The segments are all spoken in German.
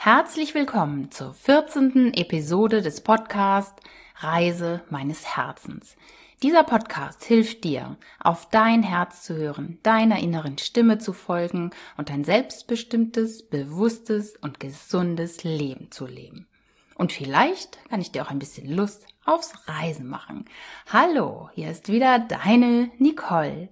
Herzlich willkommen zur 14. Episode des Podcasts Reise meines Herzens. Dieser Podcast hilft dir, auf dein Herz zu hören, deiner inneren Stimme zu folgen und ein selbstbestimmtes, bewusstes und gesundes Leben zu leben. Und vielleicht kann ich dir auch ein bisschen Lust aufs Reisen machen. Hallo, hier ist wieder deine Nicole.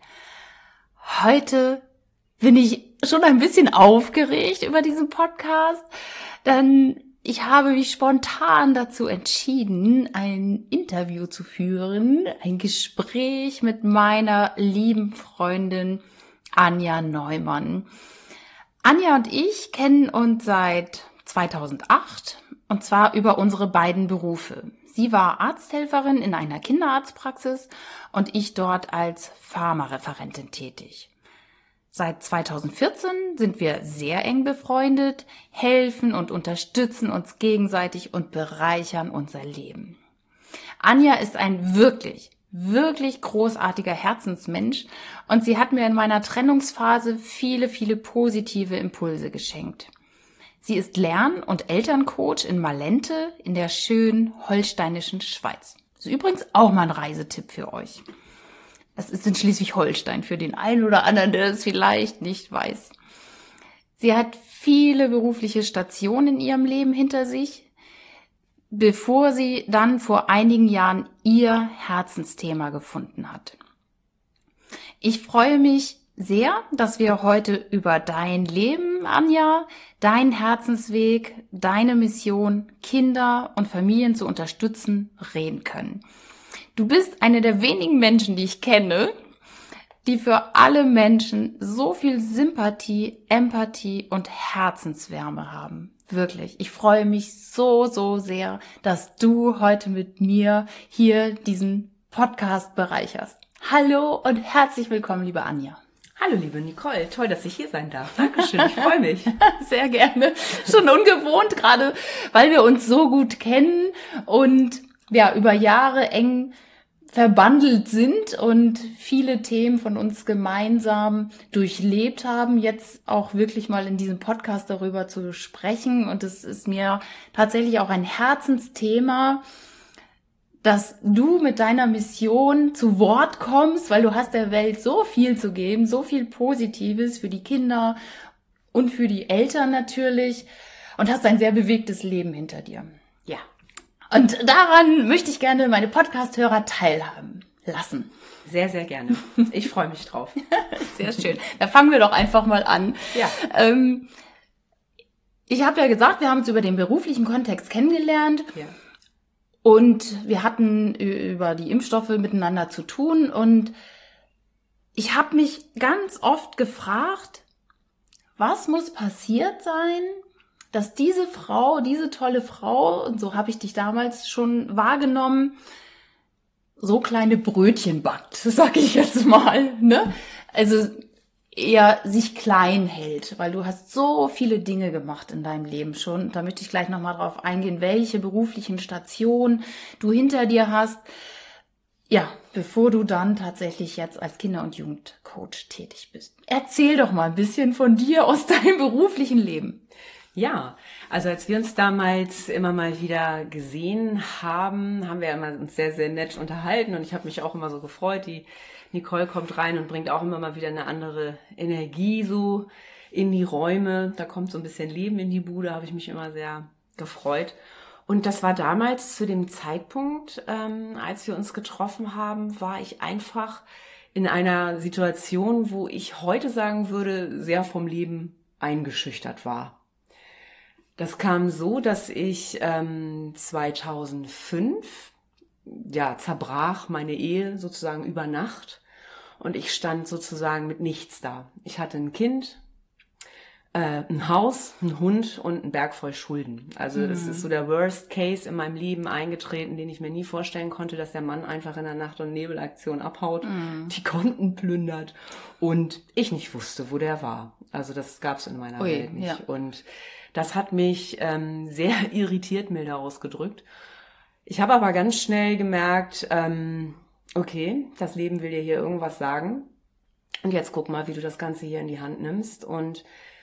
Heute bin ich schon ein bisschen aufgeregt über diesen Podcast, denn ich habe mich spontan dazu entschieden, ein Interview zu führen, ein Gespräch mit meiner lieben Freundin Anja Neumann. Anja und ich kennen uns seit 2008 und zwar über unsere beiden Berufe. Sie war Arzthelferin in einer Kinderarztpraxis und ich dort als Pharmareferentin tätig. Seit 2014 sind wir sehr eng befreundet, helfen und unterstützen uns gegenseitig und bereichern unser Leben. Anja ist ein wirklich großartiger Herzensmensch und sie hat mir in meiner Trennungsphase viele positive Impulse geschenkt. Sie ist Lern- und Elterncoach in Malente in der schönen holsteinischen Schweiz. Das ist übrigens auch mal ein Reisetipp für euch. Das ist in Schleswig-Holstein für den einen oder anderen, der es vielleicht nicht weiß. Sie hat viele berufliche Stationen in ihrem Leben hinter sich, bevor sie dann vor einigen Jahren ihr Herzensthema gefunden hat. Ich freue mich sehr, dass wir heute über dein Leben, Anja, deinen Herzensweg, deine Mission, Kinder und Familien zu unterstützen, reden können. Du bist eine der wenigen Menschen, die ich kenne, die für alle Menschen so viel Sympathie, Empathie und Herzenswärme haben. Wirklich. Ich freue mich so sehr, dass du heute mit mir hier diesen Podcast bereicherst. Hallo und herzlich willkommen, liebe Anja. Hallo, liebe Nicole. Toll, dass ich hier sein darf. Dankeschön, ich freue mich. Sehr gerne. Schon ungewohnt, gerade weil wir uns so gut kennen und ja, über Jahre eng verbandelt sind und viele Themen von uns gemeinsam durchlebt haben, jetzt auch wirklich mal in diesem Podcast darüber zu sprechen. Und es ist mir tatsächlich auch ein Herzensthema, dass du mit deiner Mission zu Wort kommst, weil du hast der Welt so viel zu geben, so viel Positives für die Kinder und für die Eltern natürlich und hast ein sehr bewegtes Leben hinter dir. Ja. Und daran möchte ich gerne meine Podcast-Hörer teilhaben lassen. Sehr, sehr gerne. Ich freue mich drauf. Sehr schön. Da fangen wir doch einfach mal an. Ja. Ich habe ja gesagt, wir haben uns über den beruflichen Kontext kennengelernt. Ja. Und wir hatten über die Impfstoffe miteinander zu tun. Und ich habe mich ganz oft gefragt, was muss passiert sein, dass diese Frau, diese tolle Frau, und so habe ich dich damals schon wahrgenommen, so kleine Brötchen backt, sag ich jetzt mal, ne? Also eher sich klein hält, weil du hast so viele Dinge gemacht in deinem Leben schon. Und da möchte ich gleich nochmal drauf eingehen, welche beruflichen Stationen du hinter dir hast. Ja, bevor du dann tatsächlich jetzt als Kinder- und Jugendcoach tätig bist. Erzähl doch mal ein bisschen von dir aus deinem beruflichen Leben. Ja, also als wir uns damals immer mal wieder gesehen haben, haben wir immer uns sehr, sehr nett unterhalten und ich habe mich auch immer so gefreut. Die Nicole kommt rein und bringt auch immer mal wieder eine andere Energie so in die Räume. Da kommt so ein bisschen Leben in die Bude, habe ich mich immer sehr gefreut. Und das war damals zu dem Zeitpunkt, als wir uns getroffen haben, war ich einfach in einer Situation, wo ich heute sagen würde, sehr vom Leben eingeschüchtert war. Das kam so, dass ich 2005, zerbrach meine Ehe sozusagen über Nacht und ich stand sozusagen mit nichts da. Ich hatte ein Kind, ein Haus, einen Hund und einen Berg voll Schulden. Also es ist so der Worst Case in meinem Leben eingetreten, den ich mir nie vorstellen konnte, dass der Mann einfach in der Nacht- und Nebelaktion abhaut, die Konten plündert und ich nicht wusste, wo der war. Also das gab's in meiner Welt nicht. Ja. Und das hat mich sehr irritiert, milder ausgedrückt. Ich habe aber ganz schnell gemerkt, okay, das Leben will dir hier irgendwas sagen. Und jetzt guck mal, wie du das Ganze hier in die Hand nimmst. Und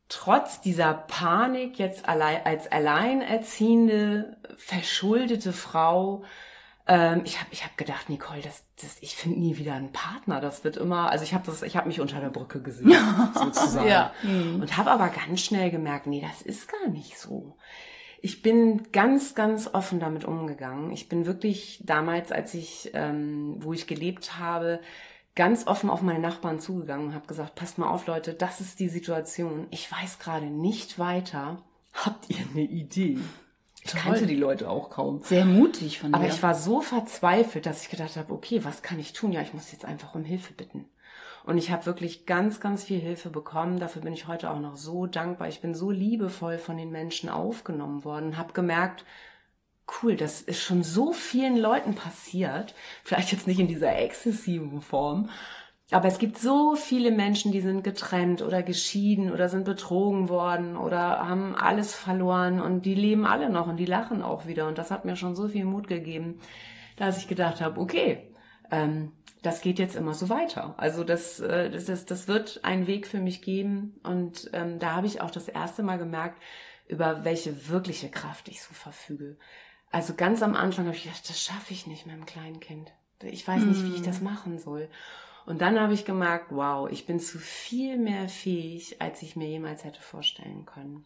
trotz dieser Panik jetzt als alleinerziehende, verschuldete Frau, ich hab gedacht, Nicole, ich finde nie wieder einen Partner. Das wird immer, also ich habe mich unter der Brücke gesehen, sozusagen. Ja. Und habe aber ganz schnell gemerkt, nee, das ist gar nicht so. Ich bin ganz, ganz offen damit umgegangen. Ich bin wirklich damals, wo ich gelebt habe, ganz offen auf meine Nachbarn zugegangen und habe gesagt, passt mal auf, Leute, das ist die Situation. Ich weiß gerade nicht weiter. Habt ihr eine Idee? Ich kannte die Leute auch kaum. Sehr mutig von dir. Aber ich war so verzweifelt, dass ich gedacht habe, okay, was kann ich tun? Ja, ich muss jetzt einfach um Hilfe bitten. Und ich habe wirklich ganz, ganz viel Hilfe bekommen. Dafür bin ich heute auch noch so dankbar. Ich bin so liebevoll von den Menschen aufgenommen worden, habe gemerkt, cool, das ist schon so vielen Leuten passiert. Vielleicht jetzt nicht in dieser exzessiven Form, aber es gibt so viele Menschen, die sind getrennt oder geschieden oder sind betrogen worden oder haben alles verloren und die leben alle noch und die lachen auch wieder. Und das hat mir schon so viel Mut gegeben, dass ich gedacht habe, okay, das geht jetzt immer so weiter. Also das wird einen Weg für mich geben. Und da habe ich auch das erste Mal gemerkt, über welche wirkliche Kraft ich so verfüge. Also ganz am Anfang habe ich gedacht, das schaffe ich nicht mit einem kleinen Kind. Ich weiß nicht, wie ich das machen soll. Und dann habe ich gemerkt, wow, ich bin zu viel mehr fähig, als ich mir jemals hätte vorstellen können.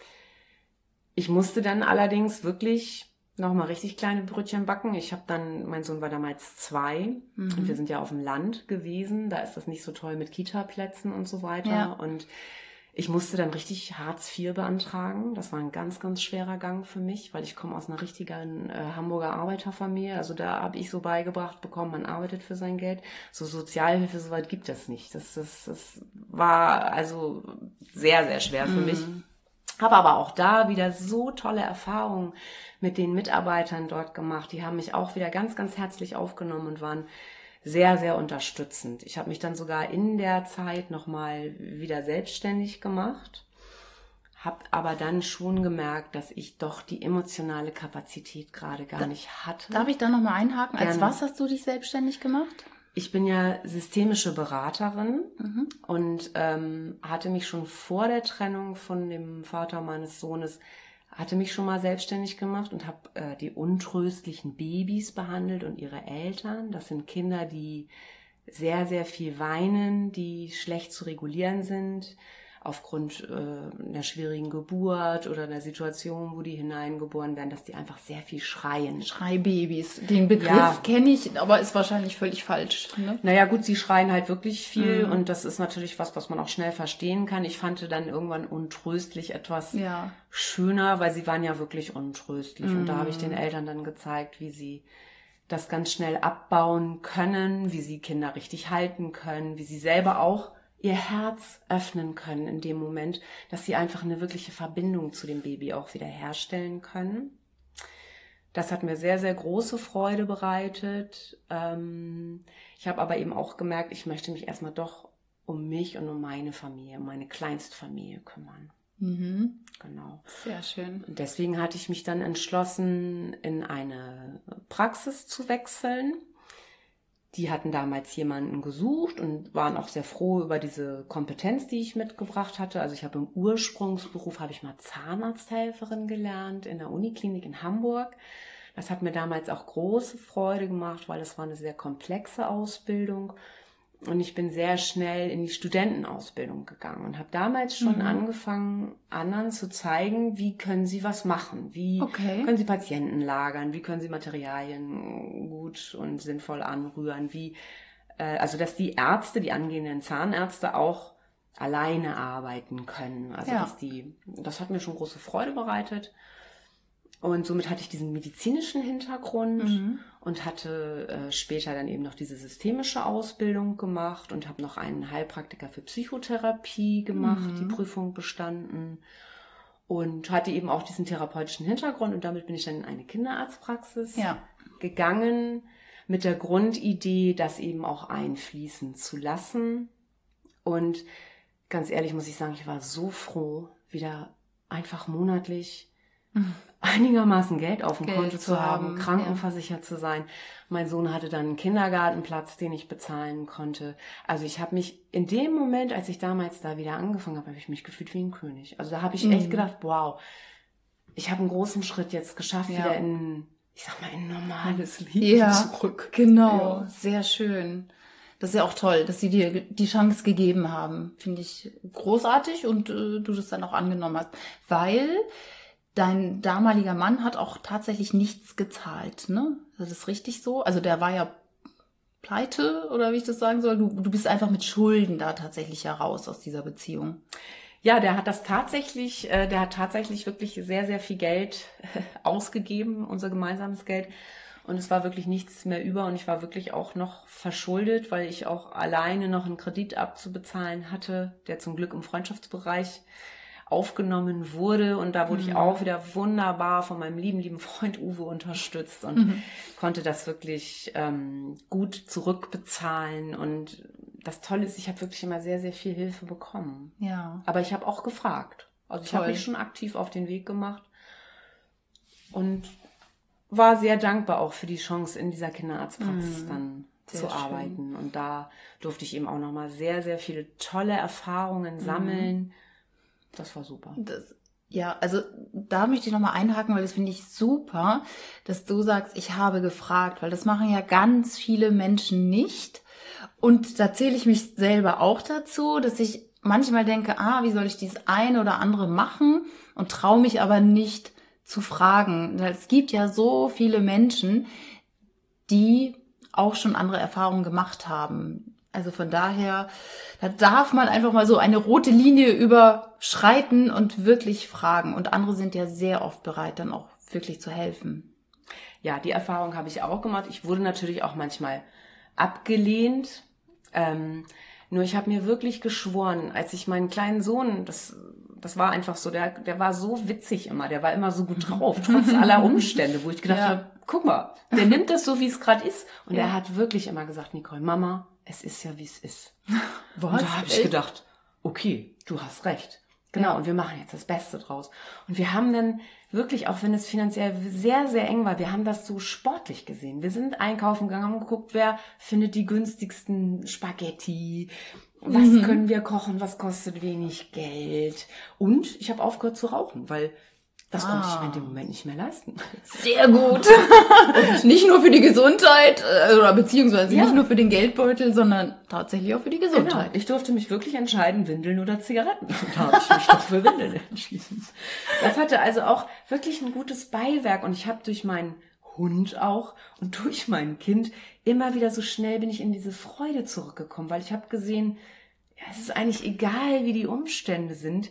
Ich musste dann allerdings wirklich nochmal richtig kleine Brötchen backen. Mein Sohn war damals 2 und wir sind ja auf dem Land gewesen. Da ist das nicht so toll mit Kita-Plätzen und so weiter. Ja. Und ich musste dann richtig Hartz IV beantragen. Das war ein ganz, ganz schwerer Gang für mich, weil ich komme aus einer richtigen Hamburger Arbeiterfamilie. Also da habe ich so beigebracht bekommen, man arbeitet für sein Geld. So Sozialhilfe, soweit gibt es nicht. Das war also sehr, sehr schwer für mich. Habe aber auch da wieder so tolle Erfahrungen mit den Mitarbeitern dort gemacht. Die haben mich auch wieder ganz, ganz herzlich aufgenommen und waren sehr, sehr unterstützend. Ich habe mich dann sogar in der Zeit nochmal wieder selbstständig gemacht, habe aber dann schon gemerkt, dass ich doch die emotionale Kapazität gerade gar nicht hatte. Darf ich da nochmal einhaken? Als Gerne. was hast du dich selbstständig gemacht? Ich bin ja systemische Beraterin und hatte mich schon vor der Trennung von dem Vater meines Sohnes hatte mich schon mal selbstständig gemacht und habe die untröstlichen Babys behandelt und ihre Eltern. Das sind Kinder, die sehr, sehr viel weinen, die schlecht zu regulieren sind aufgrund einer schwierigen Geburt oder einer Situation, wo die hineingeboren werden, dass die einfach sehr viel schreien. Schreibabys. Den Begriff kenne ich, aber ist wahrscheinlich völlig falsch. Ne? Naja gut, sie schreien halt wirklich viel und das ist natürlich was man auch schnell verstehen kann. Ich fand dann irgendwann untröstlich etwas schöner, weil sie waren ja wirklich untröstlich. Und da habe ich den Eltern dann gezeigt, wie sie das ganz schnell abbauen können, wie sie Kinder richtig halten können, wie sie selber auch ihr Herz öffnen können in dem Moment, dass sie einfach eine wirkliche Verbindung zu dem Baby auch wieder herstellen können. Das hat mir sehr, sehr große Freude bereitet. Ich habe aber eben auch gemerkt, ich möchte mich erstmal doch um mich und um meine Familie, um meine Kleinstfamilie kümmern. Genau. Sehr schön. Und deswegen hatte ich mich dann entschlossen, in eine Praxis zu wechseln. Die hatten damals jemanden gesucht und waren auch sehr froh über diese Kompetenz, die ich mitgebracht hatte. Also ich habe im Ursprungsberuf, habe ich mal Zahnarzthelferin gelernt in der Uniklinik in Hamburg. Das hat mir damals auch große Freude gemacht, weil es war eine sehr komplexe Ausbildung. Und ich bin sehr schnell in die Studentenausbildung gegangen und habe damals schon angefangen, anderen zu zeigen, wie können sie was machen, wie können sie Patienten lagern, wie können sie Materialien gut und sinnvoll anrühren, also dass die Ärzte, die angehenden Zahnärzte auch alleine arbeiten können. Also das hat mir schon große Freude bereitet. Und somit hatte ich diesen medizinischen Hintergrund und hatte später dann eben noch diese systemische Ausbildung gemacht und habe noch einen Heilpraktiker für Psychotherapie gemacht, die Prüfung bestanden und hatte eben auch diesen therapeutischen Hintergrund und damit bin ich dann in eine Kinderarztpraxis gegangen mit der Grundidee, das eben auch einfließen zu lassen. Und ganz ehrlich muss ich sagen, ich war so froh, wieder einfach monatlich einigermaßen Geld auf dem Geld Konto zu haben, ja. krankenversichert zu sein. Mein Sohn hatte dann einen Kindergartenplatz, den ich bezahlen konnte. Also ich habe mich in dem Moment, als ich damals da wieder angefangen habe ich mich gefühlt wie ein König. Also da habe ich echt gedacht, wow, ich habe einen großen Schritt jetzt geschafft, wieder in, ich sag mal, ein normales Leben zurück. Genau, Ja. sehr schön. Das ist ja auch toll, dass sie dir die Chance gegeben haben. Finde ich großartig und du das dann auch angenommen hast. Weil dein damaliger Mann hat auch tatsächlich nichts gezahlt, ne? Das ist richtig so? Also der war ja pleite, oder wie ich das sagen soll. Du bist einfach mit Schulden da tatsächlich heraus aus dieser Beziehung. Ja, der hat tatsächlich wirklich sehr, sehr viel Geld ausgegeben, unser gemeinsames Geld. Und es war wirklich nichts mehr über und ich war wirklich auch noch verschuldet, weil ich auch alleine noch einen Kredit abzubezahlen hatte, der zum Glück im Freundschaftsbereich aufgenommen wurde. Und da wurde ich auch wieder wunderbar von meinem lieben Freund Uwe unterstützt und konnte das wirklich gut zurückbezahlen. Und das Tolle ist, ich habe wirklich immer sehr, sehr viel Hilfe bekommen. Ja. Aber ich habe auch gefragt. Also ich habe mich schon aktiv auf den Weg gemacht und war sehr dankbar auch für die Chance, in dieser Kinderarztpraxis dann zu arbeiten. Und da durfte ich eben auch nochmal sehr, sehr viele tolle Erfahrungen sammeln. Das war super. Also da möchte ich nochmal einhaken, weil das finde ich super, dass du sagst, ich habe gefragt, weil das machen ja ganz viele Menschen nicht. Und da zähle ich mich selber auch dazu, dass ich manchmal denke, wie soll ich dies eine oder andere machen und traue mich aber nicht zu fragen. Es gibt ja so viele Menschen, die auch schon andere Erfahrungen gemacht haben. Also von daher, da darf man einfach mal so eine rote Linie überschreiten und wirklich fragen. Und andere sind ja sehr oft bereit, dann auch wirklich zu helfen. Ja, die Erfahrung habe ich auch gemacht. Ich wurde natürlich auch manchmal abgelehnt. Nur ich habe mir wirklich geschworen, als ich meinen kleinen Sohn, das war einfach so, der war so witzig immer, der war immer so gut drauf, trotz aller Umstände, wo ich gedacht habe, guck mal, der nimmt das so, wie es gerade ist. Und er hat wirklich immer gesagt, Nicole, Mama, es ist ja, wie es ist. Was? Und da habe ich gedacht, okay, du hast recht. Genau, und wir machen jetzt das Beste draus. Und wir haben dann wirklich, auch wenn es finanziell sehr, sehr eng war, wir haben das so sportlich gesehen. Wir sind einkaufen gegangen, haben geguckt, wer findet die günstigsten Spaghetti, was können wir kochen, was kostet wenig Geld. Und ich habe aufgehört zu rauchen, weil das konnte ich mir in dem Moment nicht mehr leisten. Sehr gut. Nicht nur für die Gesundheit, oder beziehungsweise nicht nur für den Geldbeutel, sondern tatsächlich auch für die Gesundheit. Genau. Ich durfte mich wirklich entscheiden, Windeln oder Zigaretten. Und da habe ich mich doch für Windeln entschieden. Das hatte also auch wirklich ein gutes Beiwerk. Und ich habe durch meinen Hund auch und durch mein Kind immer wieder so schnell bin ich in diese Freude zurückgekommen, weil ich habe gesehen, ja, es ist eigentlich egal, wie die Umstände sind.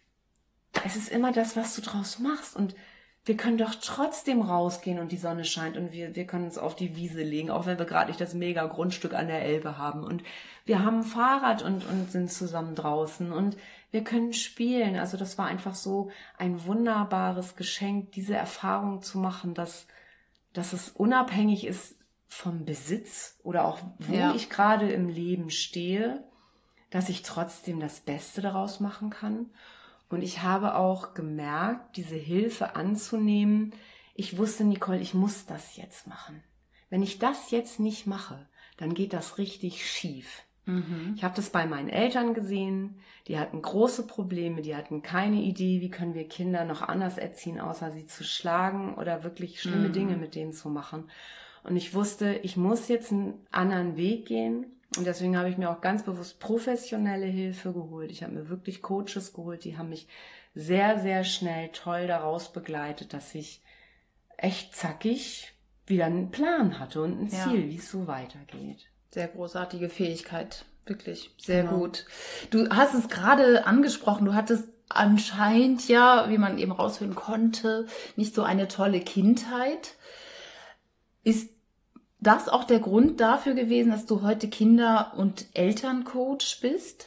Es ist immer das, was du draus machst. Und wir können doch trotzdem rausgehen und die Sonne scheint und wir können uns auf die Wiese legen, auch wenn wir gerade nicht das mega Grundstück an der Elbe haben. Und wir haben ein Fahrrad und sind zusammen draußen und wir können spielen. Also das war einfach so ein wunderbares Geschenk, diese Erfahrung zu machen, dass es unabhängig ist vom Besitz oder auch wo ich gerade im Leben stehe, dass ich trotzdem das Beste daraus machen kann. Und ich habe auch gemerkt, diese Hilfe anzunehmen. Ich wusste, Nicole, ich muss das jetzt machen. Wenn ich das jetzt nicht mache, dann geht das richtig schief. Ich habe das bei meinen Eltern gesehen. Die hatten große Probleme. Die hatten keine Idee, wie können wir Kinder noch anders erziehen, außer sie zu schlagen oder wirklich schlimme Dinge mit denen zu machen. Und ich wusste, ich muss jetzt einen anderen Weg gehen. Und deswegen habe ich mir auch ganz bewusst professionelle Hilfe geholt. Ich habe mir wirklich Coaches geholt, die haben mich sehr, sehr schnell toll daraus begleitet, dass ich echt zackig wieder einen Plan hatte und ein Ziel, wie es so weitergeht. Sehr großartige Fähigkeit, wirklich sehr gut. Du hast es gerade angesprochen, du hattest anscheinend wie man eben raushören konnte, nicht so eine tolle Kindheit. Ist das auch der Grund dafür gewesen, dass du heute Kinder- und Elterncoach bist?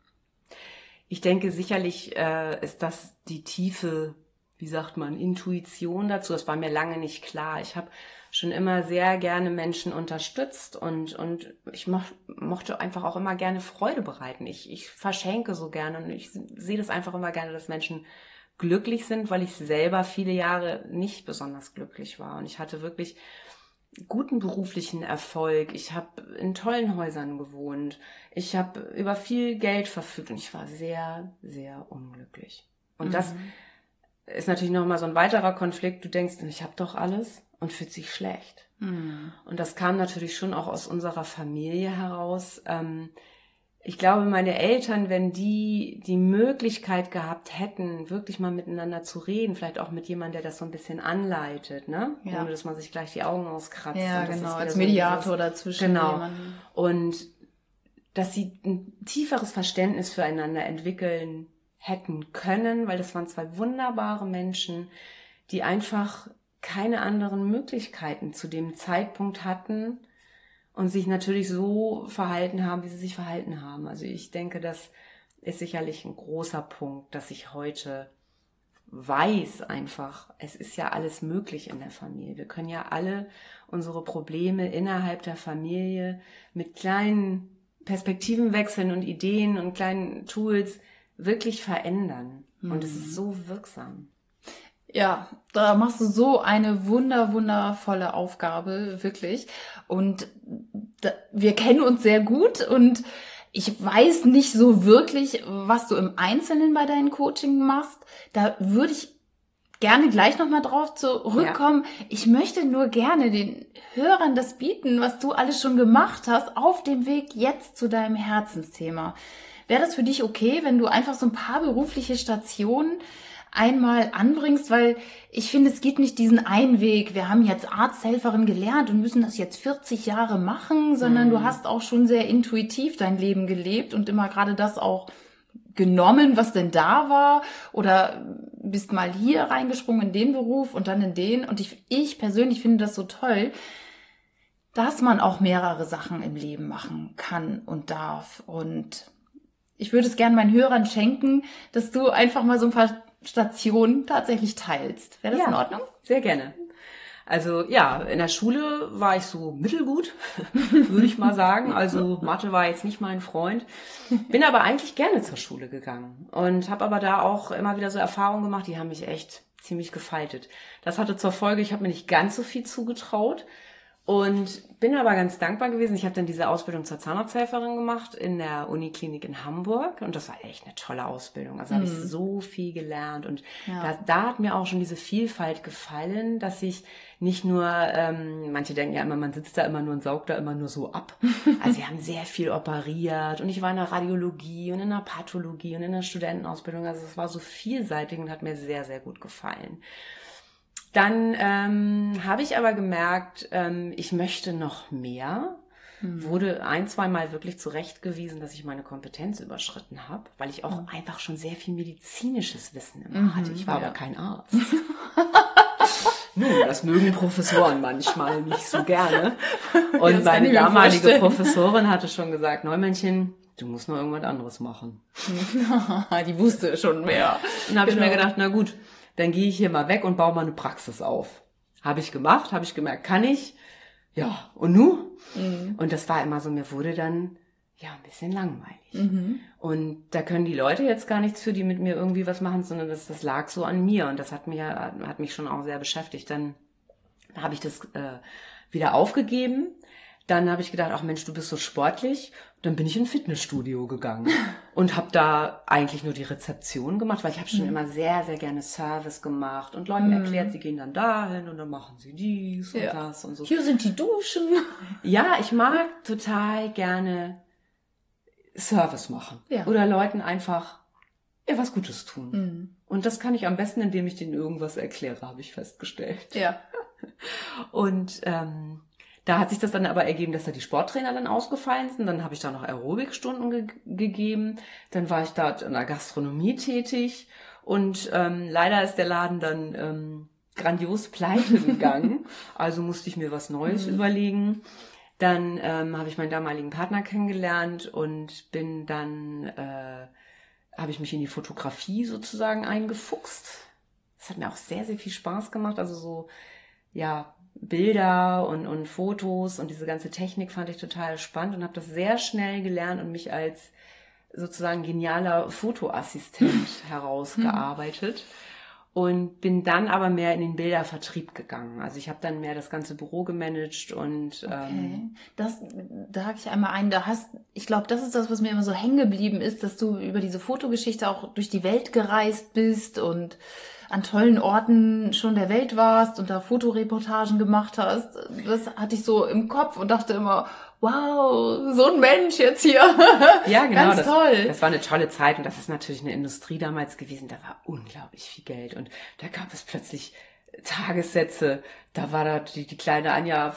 Ich denke, sicherlich ist das die tiefe, wie sagt man, Intuition dazu. Das war mir lange nicht klar. Ich habe schon immer sehr gerne Menschen unterstützt und ich mochte einfach auch immer gerne Freude bereiten. Ich verschenke so gerne und ich sehe das einfach immer gerne, dass Menschen glücklich sind, weil ich selber viele Jahre nicht besonders glücklich war. Und ich hatte wirklich guten beruflichen Erfolg. Ich habe in tollen Häusern gewohnt. Ich habe über viel Geld verfügt und ich war sehr, sehr unglücklich. Und das ist natürlich nochmal so ein weiterer Konflikt. Du denkst, ich habe doch alles und fühlt sich schlecht. Und das kam natürlich schon auch aus unserer Familie heraus. Ich glaube, meine Eltern, wenn die Möglichkeit gehabt hätten, wirklich mal miteinander zu reden, vielleicht auch mit jemandem, der das so ein bisschen anleitet, ne? Ja. Ohne dass man sich gleich die Augen auskratzt. Ja, und das genau, ist als wieder Mediator dazwischen. Genau. Jemanden. Und dass sie ein tieferes Verständnis füreinander entwickeln hätten können, weil das waren zwei wunderbare Menschen, die einfach keine anderen Möglichkeiten zu dem Zeitpunkt hatten, und sich natürlich so verhalten haben, wie sie sich verhalten haben. Also ich denke, das ist sicherlich ein großer Punkt, dass ich heute weiß einfach, es ist ja alles möglich in der Familie. Wir können ja alle unsere Probleme innerhalb der Familie mit kleinen Perspektivenwechseln und Ideen und kleinen Tools wirklich verändern. Und es ist so wirksam. Ja, da machst du so eine wundervolle Aufgabe, wirklich. Und wir kennen uns sehr gut und ich weiß nicht so wirklich, was du im Einzelnen bei deinen Coaching machst. Da würde ich gerne gleich nochmal drauf zurückkommen. Ja. Ich möchte nur gerne den Hörern das bieten, was du alles schon gemacht hast, auf dem Weg jetzt zu deinem Herzensthema. Wäre das für dich okay, wenn du einfach so ein paar berufliche Stationen einmal anbringst, weil ich finde, es gibt nicht diesen einen Weg, wir haben jetzt Arzthelferin gelernt und müssen das jetzt 40 Jahre machen, sondern du hast auch schon sehr intuitiv dein Leben gelebt und immer gerade das auch genommen, was denn da war, oder bist mal hier reingesprungen in den Beruf und dann in den, und ich persönlich finde das so toll, dass man auch mehrere Sachen im Leben machen kann und darf, und ich würde es gerne meinen Hörern schenken, dass du einfach mal so ein paar Stationen tatsächlich teilst. Wäre das in Ordnung? Sehr gerne. Also ja, in der Schule war ich so mittelgut, würde ich mal sagen. Also Mathe war jetzt nicht mein Freund. Bin aber eigentlich gerne zur Schule gegangen und habe aber da auch immer wieder so Erfahrungen gemacht, die haben mich echt ziemlich gefaltet. Das hatte zur Folge, ich habe mir nicht ganz so viel zugetraut. Und bin aber ganz dankbar gewesen. Ich habe dann diese Ausbildung zur Zahnarzthelferin gemacht in der Uniklinik in Hamburg. Und das war echt eine tolle Ausbildung. Also habe ich so viel gelernt. Und da hat mir auch schon diese Vielfalt gefallen, dass ich nicht nur, manche denken ja immer, man sitzt da immer nur und saugt da immer nur so ab. Also wir haben sehr viel operiert. Und ich war in der Radiologie und in der Pathologie und in der Studentenausbildung. Also es war so vielseitig und hat mir sehr, sehr gut gefallen. Dann habe ich aber gemerkt, ich möchte noch mehr. Wurde 1-2 Mal wirklich zurechtgewiesen, dass ich meine Kompetenz überschritten habe, weil ich auch einfach schon sehr viel medizinisches Wissen immer hatte. Ich war aber kein Arzt. Nun, das mögen Professoren manchmal nicht so gerne. Und meine damalige Professorin hatte schon gesagt, Neumännchen, du musst noch irgendwas anderes machen. Die wusste schon mehr. Dann habe ich mir gedacht, na gut, dann gehe ich hier mal weg und baue mal eine Praxis auf. Habe ich gemacht, habe ich gemerkt, kann ich. Ja, und nu? Und das war immer so, mir wurde dann ein bisschen langweilig. Und da können die Leute jetzt gar nichts für, die mit mir irgendwie was machen, sondern das lag so an mir. Und das hat mich schon auch sehr beschäftigt. Dann habe ich das wieder aufgegeben. Dann habe ich gedacht, ach Mensch, du bist so sportlich. Dann bin ich in ein Fitnessstudio gegangen und habe da eigentlich nur die Rezeption gemacht, weil ich habe schon immer sehr, sehr gerne Service gemacht und Leuten erklärt, sie gehen dann dahin und dann machen sie dies und das und so. Hier sind die Duschen. Ja, ich mag total gerne Service machen oder Leuten einfach was Gutes tun. Und das kann ich am besten, indem ich denen irgendwas erkläre, habe ich festgestellt. Ja. Und da hat sich das dann aber ergeben, dass da die Sporttrainer dann ausgefallen sind. Dann habe ich da noch Aerobikstunden gegeben. Dann war ich da in der Gastronomie tätig. Und leider ist der Laden dann grandios pleite gegangen. Also musste ich mir was Neues überlegen. Dann habe ich meinen damaligen Partner kennengelernt und bin dann, habe ich mich in die Fotografie sozusagen eingefuchst. Das hat mir auch sehr, sehr viel Spaß gemacht. Also so, Bilder und Fotos und diese ganze Technik fand ich total spannend und habe das sehr schnell gelernt und mich als sozusagen genialer Fotoassistent herausgearbeitet. Und bin dann aber mehr in den Bildervertrieb gegangen. Also ich habe dann mehr das ganze Büro gemanagt und Okay. Da hake ich einmal ein, ich glaube, das ist das, was mir immer so hängen geblieben ist, dass du über diese Fotogeschichte auch durch die Welt gereist bist und an tollen Orten schon der Welt warst und da Fotoreportagen gemacht hast. Das hatte ich so im Kopf und dachte immer, wow, so ein Mensch jetzt hier. ja, genau, Ganz toll. Das war eine tolle Zeit und das ist natürlich eine Industrie damals gewesen, da war unglaublich viel Geld und da gab es plötzlich Tagessätze, da war da die kleine Anja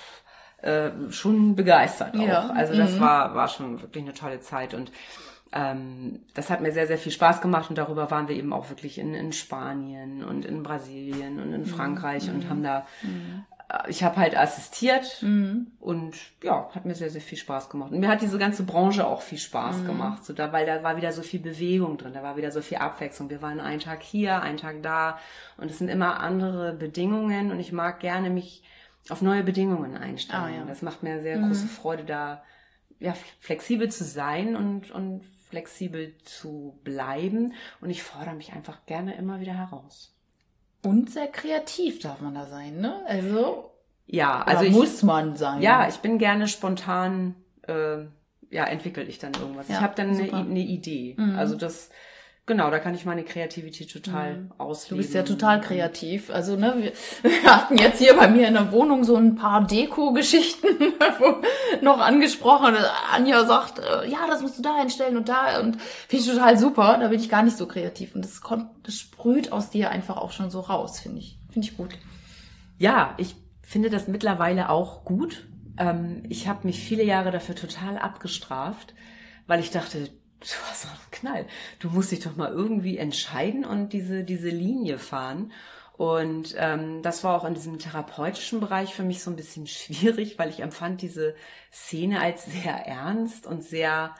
schon begeistert auch. Ja. Also das war schon wirklich eine tolle Zeit und das hat mir sehr, sehr viel Spaß gemacht und darüber waren wir eben auch wirklich in Spanien und in Brasilien und in Frankreich und haben da, ich habe halt assistiert und ja, hat mir sehr, sehr viel Spaß gemacht. Und mir hat diese ganze Branche auch viel Spaß gemacht, weil da war wieder so viel Bewegung drin, da war wieder so viel Abwechslung. Wir waren einen Tag hier, einen Tag da und es sind immer andere Bedingungen und ich mag gerne mich auf neue Bedingungen einstellen. Ah, ja. Das macht mir sehr große Freude, da ja, flexibel zu sein und flexibel zu bleiben. Und ich fordere mich einfach gerne immer wieder heraus. Und sehr kreativ darf man da sein, ne? Also, ja, also muss man sein. Ja, ich bin gerne spontan, entwickle ich dann irgendwas. Ja, ich habe dann super. eine Idee. Also da kann ich meine Kreativität total ausleben. Du bist ja total kreativ. Also, ne, wir hatten jetzt hier bei mir in der Wohnung so ein paar Deko-Geschichten noch angesprochen. Anja sagt, ja, das musst du da hinstellen und da. Und finde ich total super. Da bin ich gar nicht so kreativ. Und das sprüht aus dir einfach auch schon so raus, finde ich. Finde ich gut. Ja, ich finde das mittlerweile auch gut. Ich habe mich viele Jahre dafür total abgestraft, weil ich dachte, du hast doch einen Knall. Du musst dich doch mal irgendwie entscheiden und diese Linie fahren. Und das war auch in diesem therapeutischen Bereich für mich so ein bisschen schwierig, weil ich empfand diese Szene als sehr ernst und sehr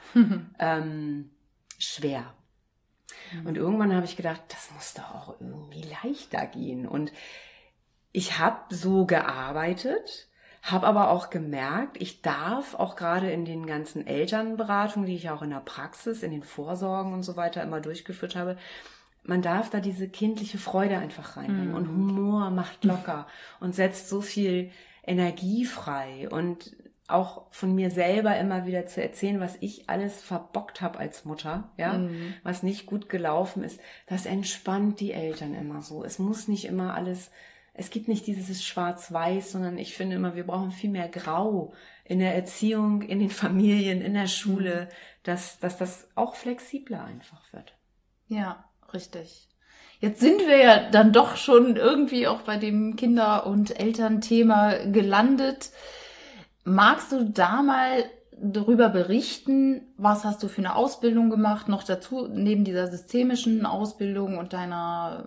schwer. Und irgendwann habe ich gedacht, das muss doch auch irgendwie leichter gehen. Und ich habe so gearbeitet, habe aber auch gemerkt, ich darf auch gerade in den ganzen Elternberatungen, die ich auch in der Praxis, in den Vorsorgen und so weiter immer durchgeführt habe, man darf da diese kindliche Freude einfach reinbringen. Und Humor macht locker und setzt so viel Energie frei. Und auch von mir selber immer wieder zu erzählen, was ich alles verbockt habe als Mutter, ja, was nicht gut gelaufen ist, das entspannt die Eltern immer so. Es muss nicht immer alles... Es gibt nicht dieses Schwarz-Weiß, sondern ich finde immer, wir brauchen viel mehr Grau in der Erziehung, in den Familien, in der Schule, dass das auch flexibler einfach wird. Ja, richtig. Jetzt sind wir ja dann doch schon irgendwie auch bei dem Kinder- und Elternthema gelandet. Magst du da mal darüber berichten, was hast du für eine Ausbildung gemacht, noch dazu, neben dieser systemischen Ausbildung und deiner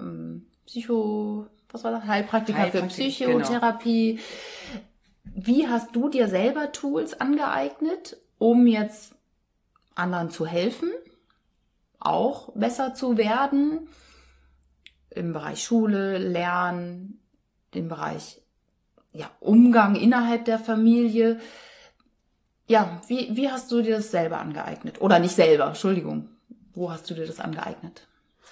Heilpraktiker für Psychotherapie. Genau. Wie hast du dir selber Tools angeeignet, um jetzt anderen zu helfen, auch besser zu werden, im Bereich Schule, Lernen, im Bereich Umgang innerhalb der Familie? Ja, wie hast du dir das selber angeeignet? Oder nicht selber, Entschuldigung. Wo hast du dir das angeeignet?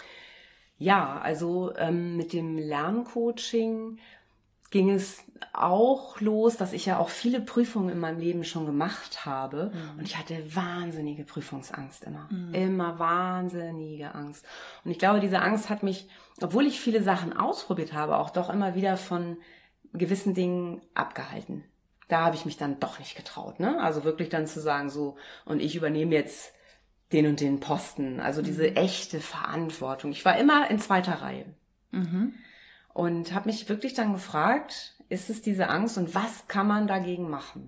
Ja, also mit dem Lerncoaching ging es auch los, dass ich ja auch viele Prüfungen in meinem Leben schon gemacht habe. Und ich hatte wahnsinnige Prüfungsangst immer. Immer wahnsinnige Angst. Und ich glaube, diese Angst hat mich, obwohl ich viele Sachen ausprobiert habe, auch doch immer wieder von gewissen Dingen abgehalten. Da habe ich mich dann doch nicht getraut, ne? Also wirklich dann zu sagen, so, und ich übernehme jetzt den und den Posten, also diese echte Verantwortung. Ich war immer in zweiter Reihe und habe mich wirklich dann gefragt, ist es diese Angst und was kann man dagegen machen?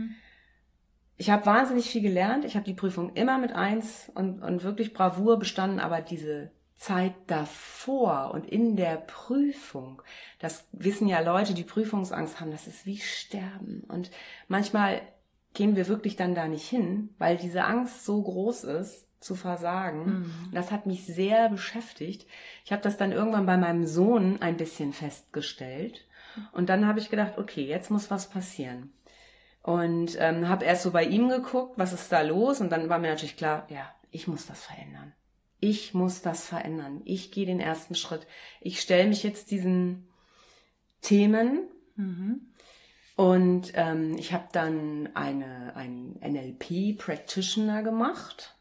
Ich habe wahnsinnig viel gelernt, ich habe die Prüfung immer mit 1 und wirklich Bravour bestanden, aber diese Zeit davor und in der Prüfung, das wissen ja Leute, die Prüfungsangst haben, das ist wie Sterben. Und manchmal gehen wir wirklich dann da nicht hin, weil diese Angst so groß ist, zu versagen. Das hat mich sehr beschäftigt. Ich habe das dann irgendwann bei meinem Sohn ein bisschen festgestellt. Und dann habe ich gedacht, okay, jetzt muss was passieren. Und habe erst so bei ihm geguckt, was ist da los? Und dann war mir natürlich klar, ja, ich muss das verändern. Ich muss das verändern. Ich gehe den ersten Schritt. Ich stelle mich jetzt diesen Themen und ich habe dann einen NLP-Practitioner gemacht.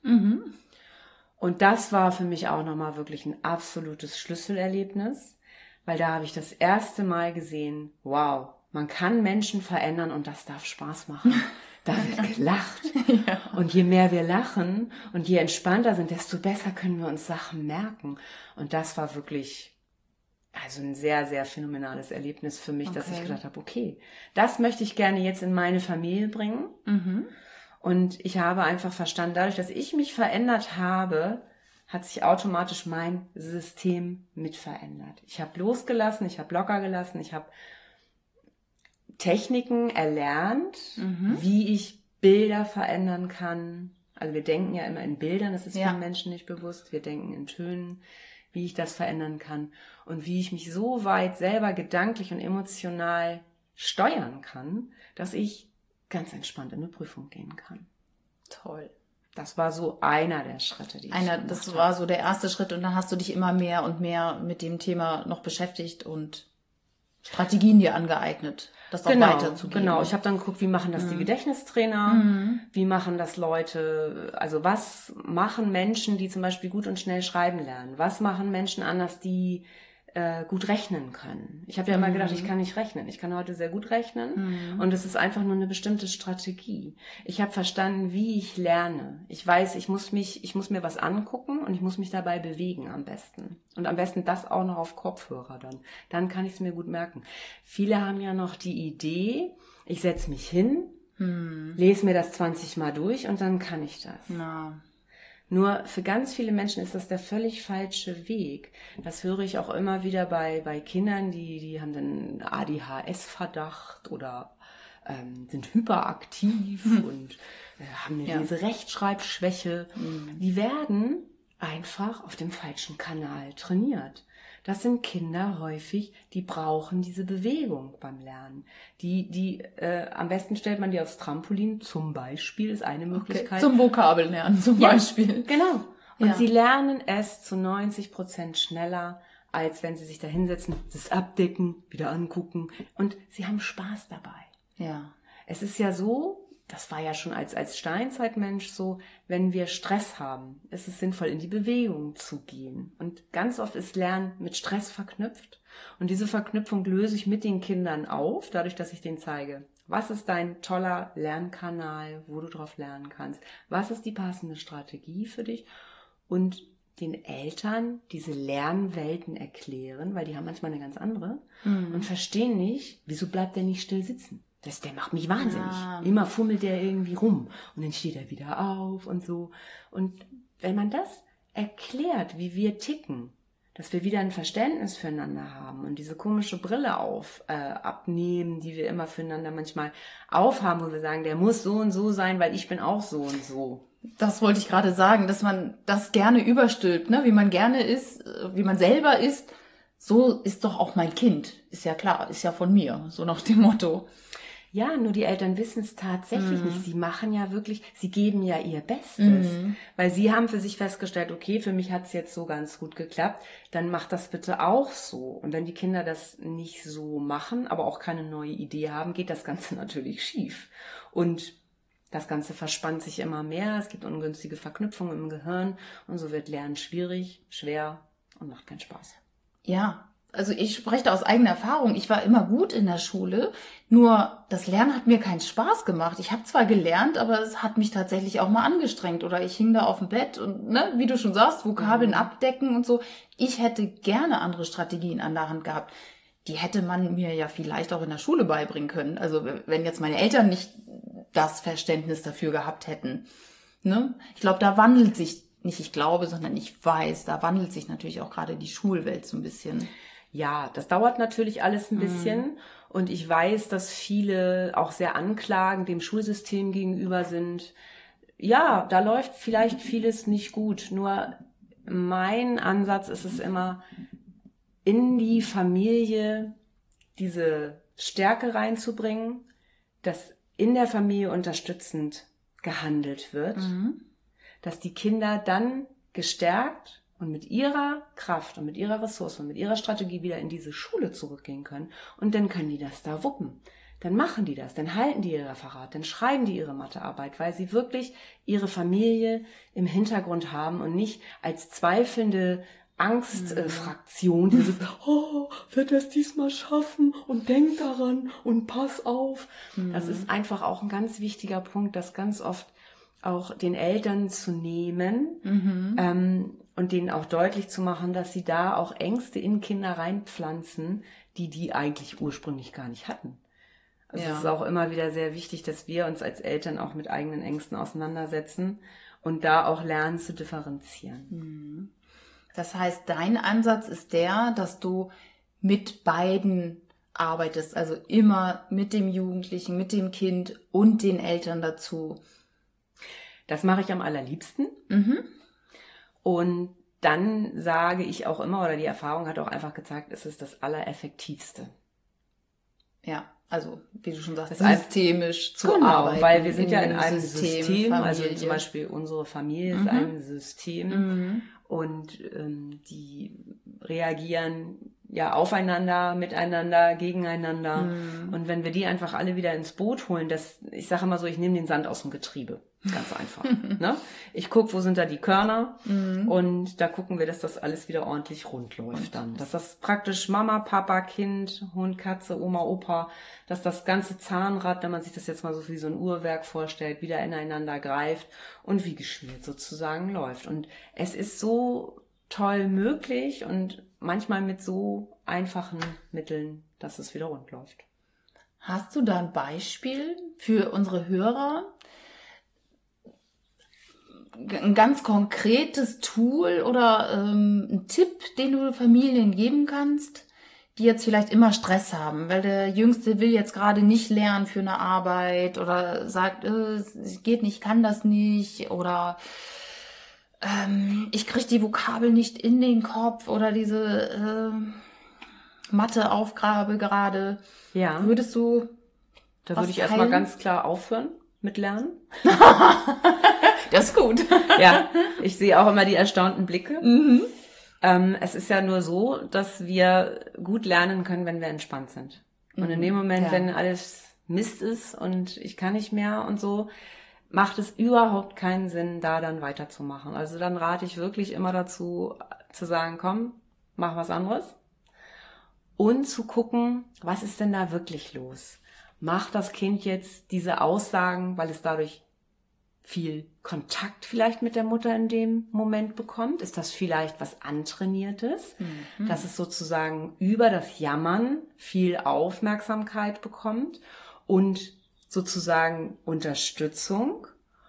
Und das war für mich auch nochmal wirklich ein absolutes Schlüsselerlebnis, weil da habe ich das erste Mal gesehen, wow, man kann Menschen verändern und das darf Spaß machen. Da wird gelacht. Ja. Und je mehr wir lachen und je entspannter sind, desto besser können wir uns Sachen merken. Und das war wirklich also ein sehr, sehr phänomenales Erlebnis für mich, dass ich gedacht habe, okay, das möchte ich gerne jetzt in meine Familie bringen. Und ich habe einfach verstanden, dadurch, dass ich mich verändert habe, hat sich automatisch mein System mit verändert. Ich habe losgelassen, ich habe locker gelassen, ich habe Techniken erlernt, wie ich Bilder verändern kann. Also wir denken ja immer in Bildern, das ist vielen Menschen nicht bewusst. Wir denken in Tönen, wie ich das verändern kann und wie ich mich so weit selber gedanklich und emotional steuern kann, dass ich ganz entspannt in eine Prüfung gehen kann. Toll. Das war so einer der Schritte, die das war so der erste Schritt und dann hast du dich immer mehr und mehr mit dem Thema noch beschäftigt und Strategien dir angeeignet, das auch weiterzugeben. Genau, ich habe dann geguckt, wie machen das die Gedächtnistrainer, wie machen das Leute, also was machen Menschen, die zum Beispiel gut und schnell schreiben lernen, was machen Menschen anders, die gut rechnen können. Ich habe ja immer gedacht, ich kann nicht rechnen. Ich kann heute sehr gut rechnen und es ist einfach nur eine bestimmte Strategie. Ich habe verstanden, wie ich lerne. Ich weiß, ich muss mir was angucken und ich muss mich dabei bewegen am besten. Und am besten das auch noch auf Kopfhörer dann. Dann kann ich es mir gut merken. Viele haben ja noch die Idee, ich setze mich hin, lese mir das 20 Mal durch und dann kann ich das. Ja. Nur für ganz viele Menschen ist das der völlig falsche Weg. Das höre ich auch immer wieder bei Kindern, die haben dann ADHS-Verdacht oder sind hyperaktiv und haben eine Leserechtschreibschwäche. Die werden einfach auf dem falschen Kanal trainiert. Das sind Kinder häufig, die brauchen diese Bewegung beim Lernen. Am besten stellt man die aufs Trampolin, zum Beispiel, ist eine Möglichkeit. Zum Vokabellernen zum Beispiel. Genau. Und sie lernen es zu 90% schneller, als wenn sie sich da hinsetzen, das abdecken, wieder angucken. Und sie haben Spaß dabei. Ja. Es ist ja so, das war ja schon als Steinzeitmensch so, wenn wir Stress haben, ist es sinnvoll, in die Bewegung zu gehen. Und ganz oft ist Lernen mit Stress verknüpft. Und diese Verknüpfung löse ich mit den Kindern auf, dadurch, dass ich denen zeige, was ist dein toller Lernkanal, wo du drauf lernen kannst? Was ist die passende Strategie für dich? Und den Eltern diese Lernwelten erklären, weil die haben manchmal eine ganz andere und verstehen nicht, wieso bleibt der nicht still sitzen? Der macht mich wahnsinnig. Ja. Immer fummelt der irgendwie rum und dann steht er wieder auf und so. Und wenn man das erklärt, wie wir ticken, dass wir wieder ein Verständnis füreinander haben und diese komische Brille abnehmen, die wir immer füreinander manchmal aufhaben, wo wir sagen, der muss so und so sein, weil ich bin auch so und so. Das wollte ich gerade sagen, dass man das gerne überstülpt, ne? Wie man gerne ist, wie man selber ist. So ist doch auch mein Kind. Ist ja klar, ist ja von mir, so nach dem Motto. Ja, nur die Eltern wissen es tatsächlich nicht. Sie machen ja wirklich, sie geben ja ihr Bestes. Weil sie haben für sich festgestellt, okay, für mich hat es jetzt so ganz gut geklappt, dann mach das bitte auch so. Und wenn die Kinder das nicht so machen, aber auch keine neue Idee haben, geht das Ganze natürlich schief. Und das Ganze verspannt sich immer mehr, es gibt ungünstige Verknüpfungen im Gehirn und so wird Lernen schwierig, schwer und macht keinen Spaß. Ja. Also ich spreche da aus eigener Erfahrung. Ich war immer gut in der Schule, nur das Lernen hat mir keinen Spaß gemacht. Ich habe zwar gelernt, aber es hat mich tatsächlich auch mal angestrengt. Oder ich hing da auf dem Bett und, ne, wie du schon sagst, Vokabeln abdecken und so. Ich hätte gerne andere Strategien an der Hand gehabt. Die hätte man mir ja vielleicht auch in der Schule beibringen können. Also wenn jetzt meine Eltern nicht das Verständnis dafür gehabt hätten. Ne? Ich glaube, da wandelt sich, nicht ich glaube, sondern ich weiß, da wandelt sich natürlich auch gerade die Schulwelt so ein bisschen. Ja, das dauert natürlich alles ein bisschen und ich weiß, dass viele auch sehr anklagend dem Schulsystem gegenüber sind. Ja, da läuft vielleicht vieles nicht gut, nur mein Ansatz ist es immer, in die Familie diese Stärke reinzubringen, dass in der Familie unterstützend gehandelt wird, dass die Kinder dann gestärkt und mit ihrer Kraft und mit ihrer Ressource und mit ihrer Strategie wieder in diese Schule zurückgehen können. Und dann können die das da wuppen. Dann machen die das, dann halten die ihr Referat, dann schreiben die ihre Mathearbeit, weil sie wirklich ihre Familie im Hintergrund haben und nicht als zweifelnde Angstfraktion, dieses, wird er es diesmal schaffen und denk daran und pass auf. Das ist einfach auch ein ganz wichtiger Punkt, das ganz oft auch den Eltern zu nehmen und denen auch deutlich zu machen, dass sie da auch Ängste in Kinder reinpflanzen, die eigentlich ursprünglich gar nicht hatten. Also es ist auch immer wieder sehr wichtig, dass wir uns als Eltern auch mit eigenen Ängsten auseinandersetzen und da auch lernen zu differenzieren. Das heißt, dein Ansatz ist der, dass du mit beiden arbeitest, also immer mit dem Jugendlichen, mit dem Kind und den Eltern dazu. Das mache ich am allerliebsten. Und dann sage ich auch immer, oder die Erfahrung hat auch einfach gezeigt, es ist das Allereffektivste. Ja, also wie du schon sagst, systemisch zu arbeiten. Genau, weil wir sind ja in einem System, also zum Beispiel unsere Familie ist ein System und die reagieren ja aufeinander, miteinander, gegeneinander. Und wenn wir die einfach alle wieder ins Boot holen, ich sage immer so, ich nehme den Sand aus dem Getriebe. Ganz einfach. Ne? Ich gucke, wo sind da die Körner und da gucken wir, dass das alles wieder ordentlich rund läuft dann. Dass das praktisch Mama, Papa, Kind, Hund, Katze, Oma, Opa, dass das ganze Zahnrad, wenn man sich das jetzt mal so wie so ein Uhrwerk vorstellt, wieder ineinander greift und wie geschmiert sozusagen läuft. Und es ist so toll möglich und manchmal mit so einfachen Mitteln, dass es wieder rund läuft. Hast du da ein Beispiel für unsere Hörer? Ein ganz konkretes Tool oder ein Tipp, den du Familien geben kannst, die jetzt vielleicht immer Stress haben, weil der Jüngste will jetzt gerade nicht lernen für eine Arbeit oder sagt, es geht nicht, kann das nicht oder ich kriege die Vokabel nicht in den Kopf oder diese Matheaufgabe gerade. Ja. Würdest du Da würde ich erstmal ganz klar aufhören mit Lernen. Das ist gut. Ja, ich sehe auch immer die erstaunten Blicke. Es ist ja nur so, dass wir gut lernen können, wenn wir entspannt sind. Und in dem Moment, wenn alles Mist ist und ich kann nicht mehr und so, macht es überhaupt keinen Sinn, da dann weiterzumachen. Also dann rate ich wirklich immer dazu, zu sagen, komm, mach was anderes. Und zu gucken, was ist denn da wirklich los? Macht das Kind jetzt diese Aussagen, weil es dadurch viel Kontakt vielleicht mit der Mutter in dem Moment bekommt? Ist das vielleicht was Antrainiertes? Dass es sozusagen über das Jammern viel Aufmerksamkeit bekommt und sozusagen Unterstützung?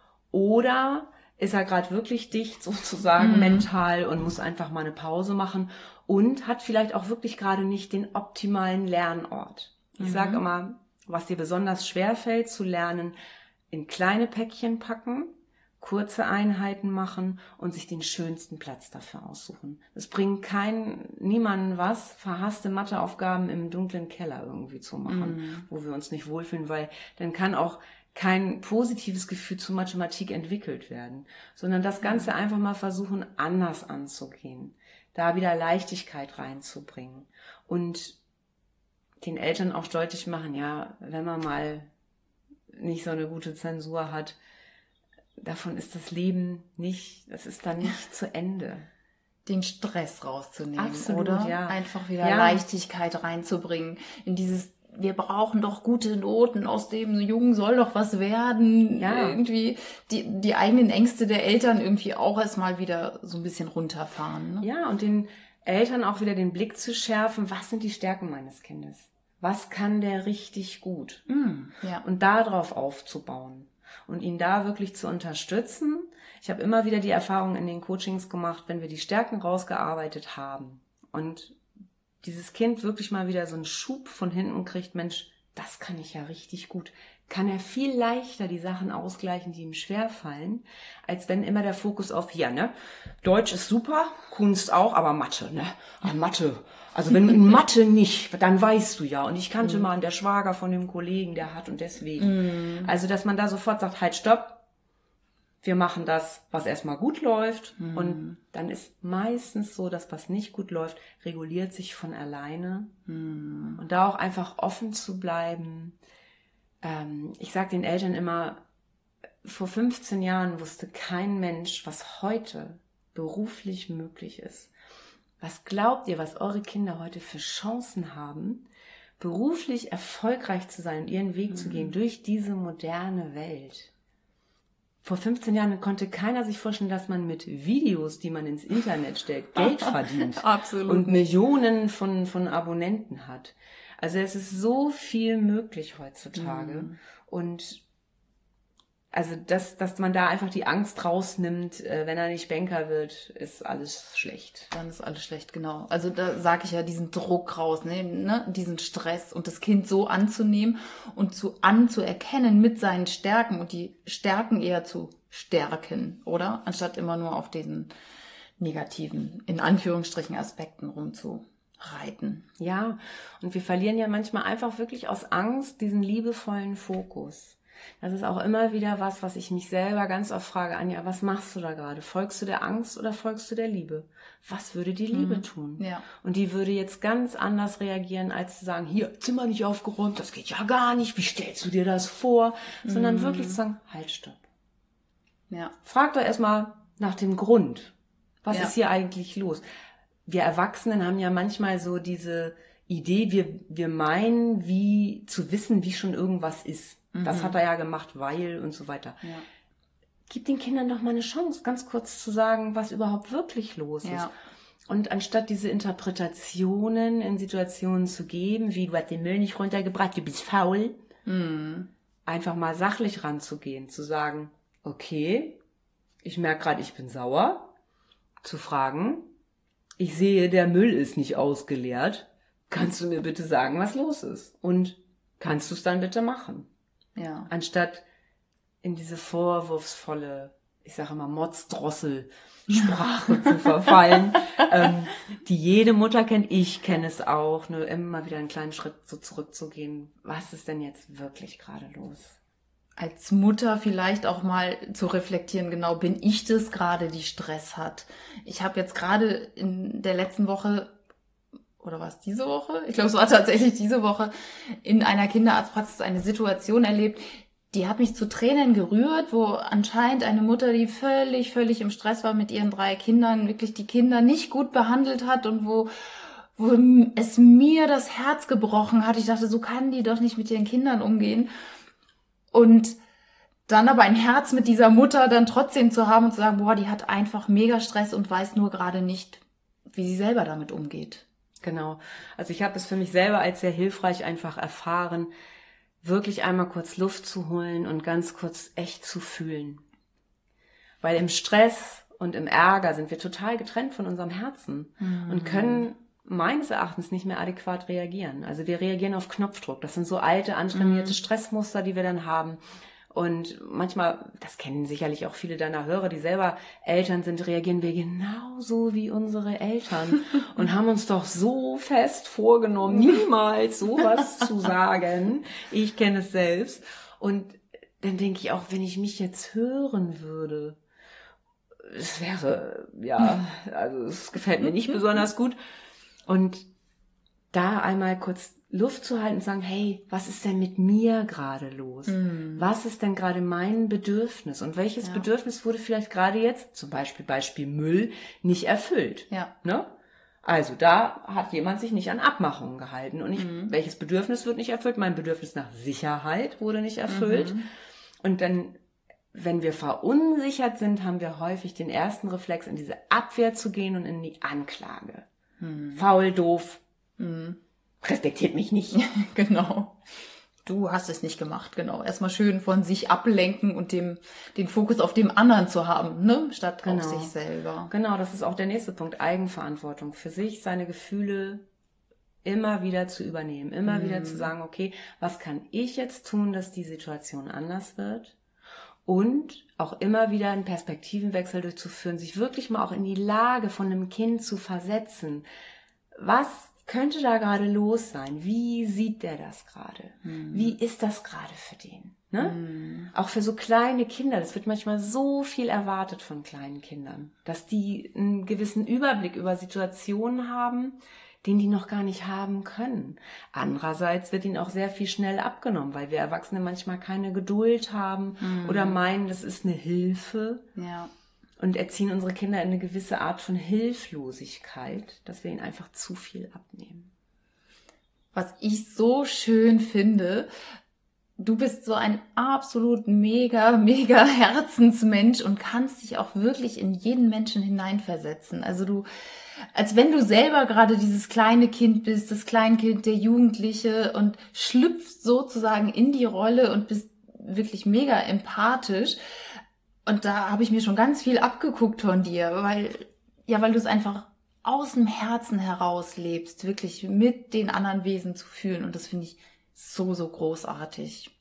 Oder ist er gerade wirklich dicht sozusagen mental und muss einfach mal eine Pause machen und hat vielleicht auch wirklich gerade nicht den optimalen Lernort? Ich sage immer, was dir besonders schwer fällt zu lernen, in kleine Päckchen packen, kurze Einheiten machen und sich den schönsten Platz dafür aussuchen. Es bringt niemanden was, verhasste Matheaufgaben im dunklen Keller irgendwie zu machen, wo wir uns nicht wohlfühlen, weil dann kann auch kein positives Gefühl zu Mathematik entwickelt werden, sondern das Ganze einfach mal versuchen, anders anzugehen, da wieder Leichtigkeit reinzubringen und den Eltern auch deutlich machen, ja, wenn man mal nicht so eine gute Zensur hat, davon ist das Leben das ist dann nicht zu Ende. Den Stress rauszunehmen, Absolut, oder? ja. Einfach wieder Leichtigkeit reinzubringen in dieses, wir brauchen doch gute Noten, aus dem Jungen soll doch was werden. Ja. Irgendwie die eigenen Ängste der Eltern irgendwie auch erstmal wieder so ein bisschen runterfahren. Ne? Ja, und den Eltern auch wieder den Blick zu schärfen, was sind die Stärken meines Kindes? Was kann der richtig gut? Ja. Und darauf aufzubauen und ihn da wirklich zu unterstützen. Ich habe immer wieder die Erfahrung in den Coachings gemacht, wenn wir die Stärken rausgearbeitet haben und dieses Kind wirklich mal wieder so einen Schub von hinten kriegt, Mensch, das kann ich ja richtig gut, kann er viel leichter die Sachen ausgleichen, die ihm schwerfallen, als wenn immer der Fokus auf, Deutsch ist super, Kunst auch, aber Mathe, Mathe. Also wenn in Mathe nicht, dann weißt du ja. Und ich kannte mal einen, der Schwager von dem Kollegen, der hat und deswegen. Also, dass man da sofort sagt, halt, stopp. wir machen das, was erstmal gut läuft und dann ist meistens so, dass was nicht gut läuft, reguliert sich von alleine und da auch einfach offen zu bleiben. Ich sage den Eltern immer, vor 15 Jahren wusste kein Mensch, was heute beruflich möglich ist. Was glaubt ihr, was eure Kinder heute für Chancen haben, beruflich erfolgreich zu sein und ihren Weg zu gehen durch diese moderne Welt? Vor 15 Jahren konnte keiner sich vorstellen, dass man mit Videos, die man ins Internet stellt, Geld verdient. Absolut. Und Millionen von Abonnenten hat. Also es ist so viel möglich heutzutage. Und also dass man da einfach die Angst rausnimmt, wenn er nicht Banker wird, ist alles schlecht. Dann ist alles schlecht, genau. Also da sage ich ja, diesen Druck rausnehmen, ne? Diesen Stress und das Kind so anzunehmen und anzuerkennen mit seinen Stärken und die Stärken eher zu stärken, oder? Anstatt immer nur auf diesen negativen, in Anführungsstrichen, Aspekten rumzureiten. Ja, und wir verlieren ja manchmal einfach wirklich aus Angst diesen liebevollen Fokus. Das ist auch immer wieder was ich mich selber ganz oft frage, Anja, was machst du da gerade? Folgst du der Angst oder folgst du der Liebe? Was würde die Liebe tun? Ja. Und die würde jetzt ganz anders reagieren, als zu sagen, hier, Zimmer nicht aufgeräumt, das geht ja gar nicht, wie stellst du dir das vor? Sondern wirklich zu sagen, halt, stopp. Ja. Frag doch erstmal nach dem Grund. Was Ja. ist hier eigentlich los? Wir Erwachsenen haben ja manchmal so diese Idee, wir meinen, wie zu wissen, wie schon irgendwas ist. Das hat er ja gemacht, weil und so weiter. Ja. Gib den Kindern doch mal eine Chance, ganz kurz zu sagen, was überhaupt wirklich los ist. Und anstatt diese Interpretationen in Situationen zu geben, wie du hast den Müll nicht runtergebracht, du bist faul, einfach mal sachlich ranzugehen, zu sagen, okay, ich merke gerade, ich bin sauer, zu fragen, ich sehe, der Müll ist nicht ausgeleert, kannst du mir bitte sagen, was los ist? Und kannst du es dann bitte machen? Ja. Anstatt in diese vorwurfsvolle, ich sage immer Motzdrossel-Sprache zu verfallen, die jede Mutter kennt. Ich kenne es auch, nur immer wieder einen kleinen Schritt so zurückzugehen. Was ist denn jetzt wirklich gerade los? Als Mutter vielleicht auch mal zu reflektieren, genau, bin ich das gerade, die Stress hat? Ich habe jetzt gerade in der letzten Woche, oder war es diese Woche? Ich glaube, es war tatsächlich diese Woche, in einer Kinderarztpraxis eine Situation erlebt, die hat mich zu Tränen gerührt, wo anscheinend eine Mutter, die völlig im Stress war mit ihren 3 Kindern, wirklich die Kinder nicht gut behandelt hat und wo es mir das Herz gebrochen hat. Ich dachte, so kann die doch nicht mit ihren Kindern umgehen. Und dann aber ein Herz mit dieser Mutter dann trotzdem zu haben und zu sagen, boah, die hat einfach mega Stress und weiß nur gerade nicht, wie sie selber damit umgeht. Genau. Also ich habe es für mich selber als sehr hilfreich einfach erfahren, wirklich einmal kurz Luft zu holen und ganz kurz echt zu fühlen. Weil im Stress und im Ärger sind wir total getrennt von unserem Herzen und können meines Erachtens nicht mehr adäquat reagieren. Also wir reagieren auf Knopfdruck. Das sind so alte, antrainierte Stressmuster, die wir dann haben. Und manchmal, das kennen sicherlich auch viele deiner Hörer, die selber Eltern sind, reagieren wir genauso wie unsere Eltern und haben uns doch so fest vorgenommen, niemals sowas zu sagen. Ich kenne es selbst. Und dann denke ich auch, wenn ich mich jetzt hören würde, es wäre, ja, also es gefällt mir nicht besonders gut. Und da einmal kurz Luft zu halten und sagen, hey, was ist denn mit mir gerade los? Was ist denn gerade mein Bedürfnis? Und welches Bedürfnis wurde vielleicht gerade jetzt, zum Beispiel Müll, nicht erfüllt? Ja. Ne? Also da hat jemand sich nicht an Abmachungen gehalten. Und welches Bedürfnis wird nicht erfüllt? Mein Bedürfnis nach Sicherheit wurde nicht erfüllt. Und dann, wenn wir verunsichert sind, haben wir häufig den ersten Reflex, in diese Abwehr zu gehen und in die Anklage. Faul, doof. Respektiert mich nicht. Genau. Du hast es nicht gemacht, genau. Erstmal schön von sich ablenken und den Fokus auf dem anderen zu haben, ne? Statt auf sich selber. Genau, das ist auch der nächste Punkt. Eigenverantwortung. Für sich seine Gefühle immer wieder zu übernehmen. Immer wieder zu sagen, okay, was kann ich jetzt tun, dass die Situation anders wird? Und auch immer wieder einen Perspektivenwechsel durchzuführen, sich wirklich mal auch in die Lage von einem Kind zu versetzen. Was könnte da gerade los sein? Wie sieht der das gerade? Wie ist das gerade für den? Ne? Auch für so kleine Kinder, das wird manchmal so viel erwartet von kleinen Kindern, dass die einen gewissen Überblick über Situationen haben, den die noch gar nicht haben können. Andererseits wird ihnen auch sehr viel schnell abgenommen, weil wir Erwachsene manchmal keine Geduld haben oder meinen, das ist eine Hilfe. Ja. Und erziehen unsere Kinder in eine gewisse Art von Hilflosigkeit, dass wir ihnen einfach zu viel abnehmen. Was ich so schön finde, du bist so ein absolut mega Herzensmensch und kannst dich auch wirklich in jeden Menschen hineinversetzen. Also als wenn du selber gerade dieses kleine Kind bist, das Kleinkind, der Jugendliche und schlüpfst sozusagen in die Rolle und bist wirklich mega empathisch. Und da habe ich mir schon ganz viel abgeguckt von dir, weil du es einfach aus dem Herzen heraus lebst, wirklich mit den anderen Wesen zu fühlen. Und das finde ich so großartig.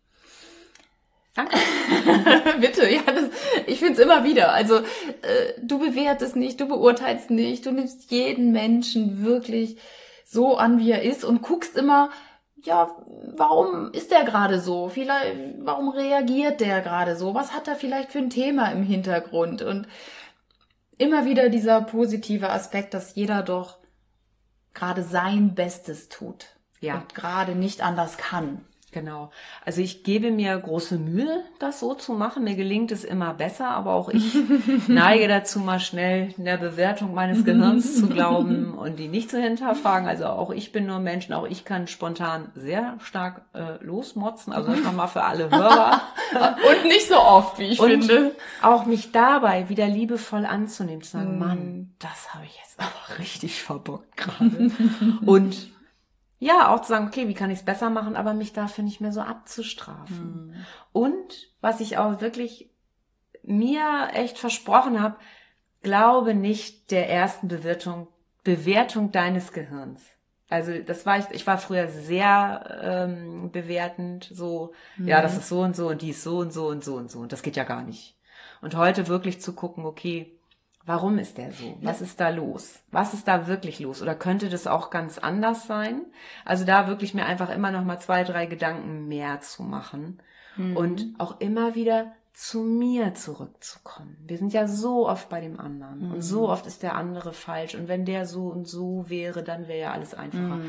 Danke. Bitte, ja, ich finde es immer wieder. Also du bewertest nicht, du beurteilst nicht, du nimmst jeden Menschen wirklich so an, wie er ist und guckst immer, ja, warum ist der gerade so? Vielleicht, warum reagiert der gerade so? Was hat er vielleicht für ein Thema im Hintergrund? Und immer wieder dieser positive Aspekt, dass jeder doch gerade sein Bestes tut. Ja. Und gerade nicht anders kann. Genau. Also ich gebe mir große Mühe, das so zu machen. Mir gelingt es immer besser, aber auch ich neige dazu, mal schnell in der Bewertung meines Gehirns zu glauben und die nicht zu hinterfragen. Also auch ich bin nur Mensch und auch ich kann spontan sehr stark losmotzen. Also das nochmal für alle Hörer. Und nicht so oft, wie ich finde. Auch mich dabei wieder liebevoll anzunehmen, zu sagen, Mann, das habe ich jetzt aber richtig verbockt gerade. Und ja, auch zu sagen, okay, wie kann ich es besser machen, aber mich dafür nicht mehr so abzustrafen. Und was ich auch wirklich mir echt versprochen habe, glaube nicht der ersten Bewertung deines Gehirns. Also ich war früher sehr bewertend, so, ja, das ist so und so und die ist so und so und so und so und das geht ja gar nicht. Und heute wirklich zu gucken, okay, warum ist der so? Was ist da los? Was ist da wirklich los? Oder könnte das auch ganz anders sein? Also da wirklich mir einfach immer noch mal 2, 3 Gedanken mehr zu machen und auch immer wieder zu mir zurückzukommen. Wir sind ja so oft bei dem anderen und so oft ist der andere falsch und wenn der so und so wäre, dann wäre ja alles einfacher.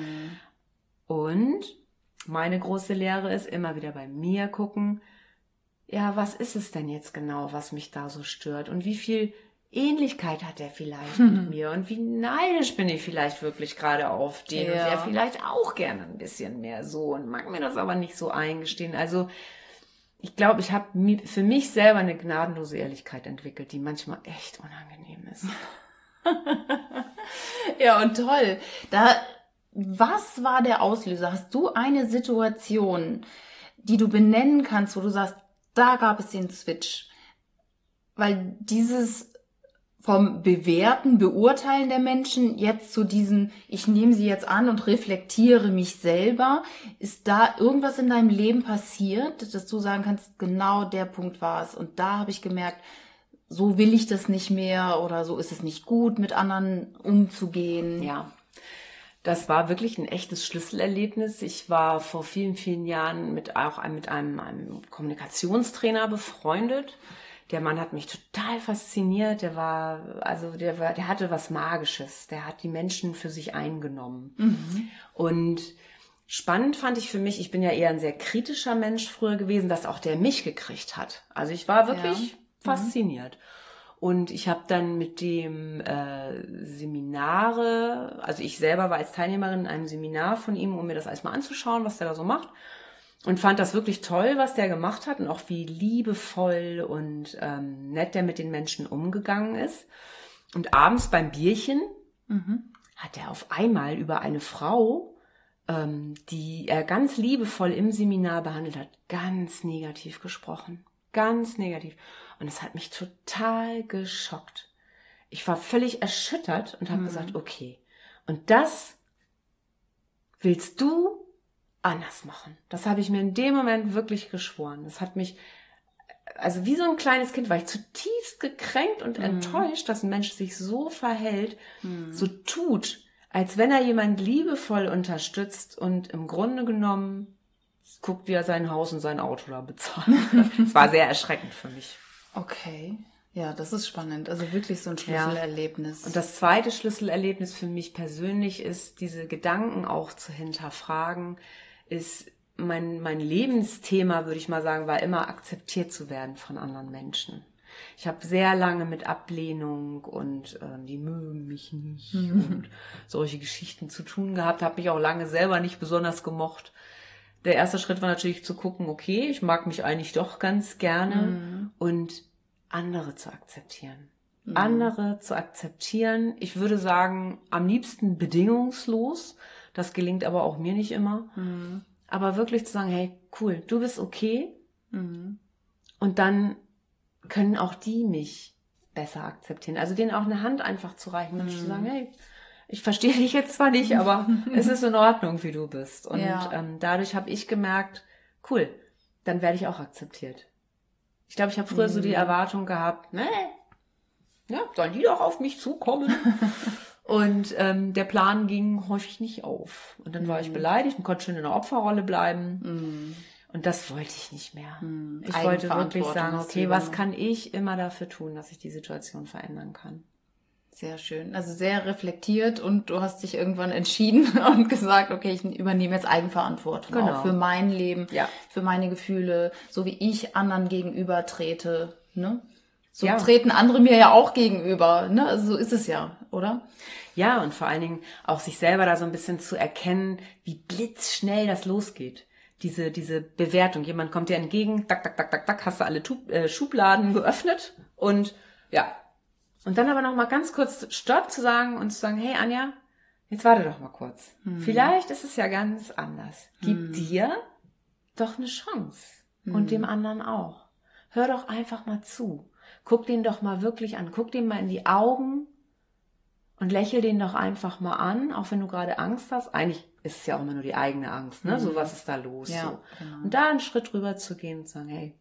Und meine große Lehre ist immer wieder bei mir gucken, ja, was ist es denn jetzt genau, was mich da so stört und wie viel Ähnlichkeit hat er vielleicht mit mir und wie neidisch bin ich vielleicht wirklich gerade auf den und der vielleicht auch gerne ein bisschen mehr so und mag mir das aber nicht so eingestehen. Also ich glaube, ich habe für mich selber eine gnadenlose Ehrlichkeit entwickelt, die manchmal echt unangenehm ist. Ja, und toll. Was war der Auslöser? Hast du eine Situation, die du benennen kannst, wo du sagst, da gab es den Switch? Weil dieses vom Bewerten, Beurteilen der Menschen jetzt zu diesem, ich nehme sie jetzt an und reflektiere mich selber. Ist da irgendwas in deinem Leben passiert, dass du sagen kannst, genau der Punkt war es. Und da habe ich gemerkt, so will ich das nicht mehr oder so ist es nicht gut, mit anderen umzugehen. Ja, das war wirklich ein echtes Schlüsselerlebnis. Ich war vor vielen, vielen Jahren mit einem Kommunikationstrainer befreundet. Der Mann hat mich total fasziniert. Der hatte was Magisches. Der hat die Menschen für sich eingenommen. Und spannend fand ich für mich, ich bin ja eher ein sehr kritischer Mensch früher gewesen, dass auch der mich gekriegt hat. Also ich war wirklich fasziniert. Und ich habe dann mit dem Seminare, also ich selber war als Teilnehmerin in einem Seminar von ihm, um mir das alles mal anzuschauen, was der da so macht. Und fand das wirklich toll, was der gemacht hat und auch wie liebevoll und nett der mit den Menschen umgegangen ist. Und abends beim Bierchen hat er auf einmal über eine Frau, die er ganz liebevoll im Seminar behandelt hat, ganz negativ gesprochen. Ganz negativ. Und es hat mich total geschockt. Ich war völlig erschüttert und habe gesagt, okay, und das willst du anders machen. Das habe ich mir in dem Moment wirklich geschworen. Das hat mich, also wie so ein kleines Kind, war ich zutiefst gekränkt und enttäuscht, dass ein Mensch sich so verhält, so tut, als wenn er jemand liebevoll unterstützt und im Grunde genommen guckt, wie er sein Haus und sein Auto da bezahlt. Es war sehr erschreckend für mich. Okay. Ja, das ist spannend. Also wirklich so ein Schlüsselerlebnis. Ja. Und das zweite Schlüsselerlebnis für mich persönlich ist, diese Gedanken auch zu hinterfragen, ist mein Lebensthema, würde ich mal sagen, war immer akzeptiert zu werden von anderen Menschen. Ich habe sehr lange mit Ablehnung und die mögen mich nicht und solche Geschichten zu tun gehabt, habe mich auch lange selber nicht besonders gemocht. Der erste Schritt war natürlich zu gucken, okay, ich mag mich eigentlich doch ganz gerne und andere zu akzeptieren. Andere zu akzeptieren. Ich würde sagen, am liebsten bedingungslos. Das gelingt aber auch mir nicht immer. Aber wirklich zu sagen, hey, cool, du bist okay. Und dann können auch die mich besser akzeptieren. Also denen auch eine Hand einfach zu reichen und zu sagen, hey, ich verstehe dich jetzt zwar nicht, aber es ist in Ordnung, wie du bist. Und dadurch habe ich gemerkt, cool, dann werde ich auch akzeptiert. Ich glaube, ich habe früher so die Erwartung gehabt, sollen die doch auf mich zukommen. Und der Plan ging häufig nicht auf. Und dann war ich beleidigt und konnte schön in der Opferrolle bleiben. Und das wollte ich nicht mehr. Ich wollte wirklich sagen, okay, was kann ich immer dafür tun, dass ich die Situation verändern kann? Sehr schön. Also sehr reflektiert und du hast dich irgendwann entschieden und gesagt, okay, ich übernehme jetzt Eigenverantwortung auch für mein Leben, für meine Gefühle, so wie ich anderen gegenüber trete. Ne? So treten andere mir ja auch gegenüber. Ne? Also so ist es ja, oder? Ja, und vor allen Dingen auch sich selber da so ein bisschen zu erkennen, wie blitzschnell das losgeht. Diese Bewertung. Jemand kommt dir entgegen, tak, tak, tak, tak, tak, hast du alle Schubladen geöffnet und und dann aber noch mal ganz kurz Stopp zu sagen und zu sagen, hey Anja, jetzt warte doch mal kurz. Vielleicht ist es ja ganz anders. Gib dir doch eine Chance und dem anderen auch. Hör doch einfach mal zu. Guck den doch mal wirklich an. Guck den mal in die Augen und lächel den doch einfach mal an, auch wenn du gerade Angst hast. Eigentlich ist es ja auch immer nur die eigene Angst, ne? So, was ist da los? Ja, so. genau. Und da einen Schritt rüber zu gehen und zu sagen, hey,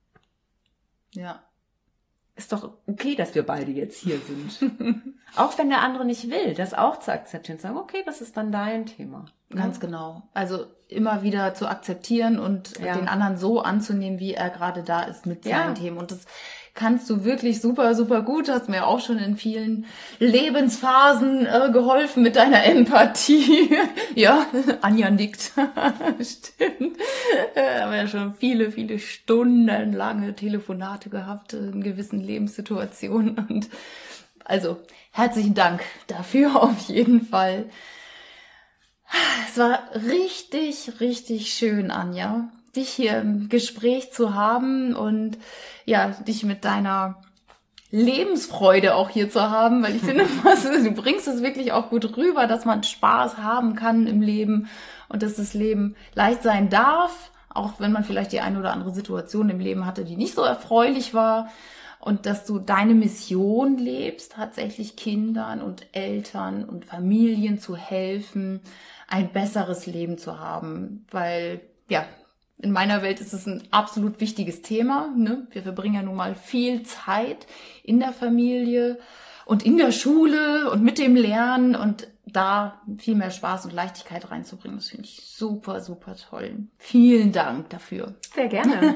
ist doch okay, dass wir beide jetzt hier sind. Auch wenn der andere nicht will, das auch zu akzeptieren, zu sagen, okay, das ist dann dein Thema. Ganz genau. Also immer wieder zu akzeptieren und den anderen so anzunehmen, wie er gerade da ist mit seinen Themen. Und das kannst du wirklich super, super gut. Hast mir auch schon in vielen Lebensphasen geholfen mit deiner Empathie. Ja, Anja nickt. Stimmt. Haben ja schon viele, viele stundenlange Telefonate gehabt in gewissen Lebenssituationen. Und also herzlichen Dank dafür auf jeden Fall. Es war richtig, richtig schön, Anja, dich hier im Gespräch zu haben und dich mit deiner Lebensfreude auch hier zu haben, weil ich finde, du bringst es wirklich auch gut rüber, dass man Spaß haben kann im Leben und dass das Leben leicht sein darf, auch wenn man vielleicht die eine oder andere Situation im Leben hatte, die nicht so erfreulich war. Und dass du deine Mission lebst, tatsächlich Kindern und Eltern und Familien zu helfen, ein besseres Leben zu haben. Weil, in meiner Welt ist es ein absolut wichtiges Thema. Ne? Wir verbringen ja nun mal viel Zeit in der Familie und in der Schule und mit dem Lernen und da viel mehr Spaß und Leichtigkeit reinzubringen. Das finde ich super, super toll. Vielen Dank dafür. Sehr gerne.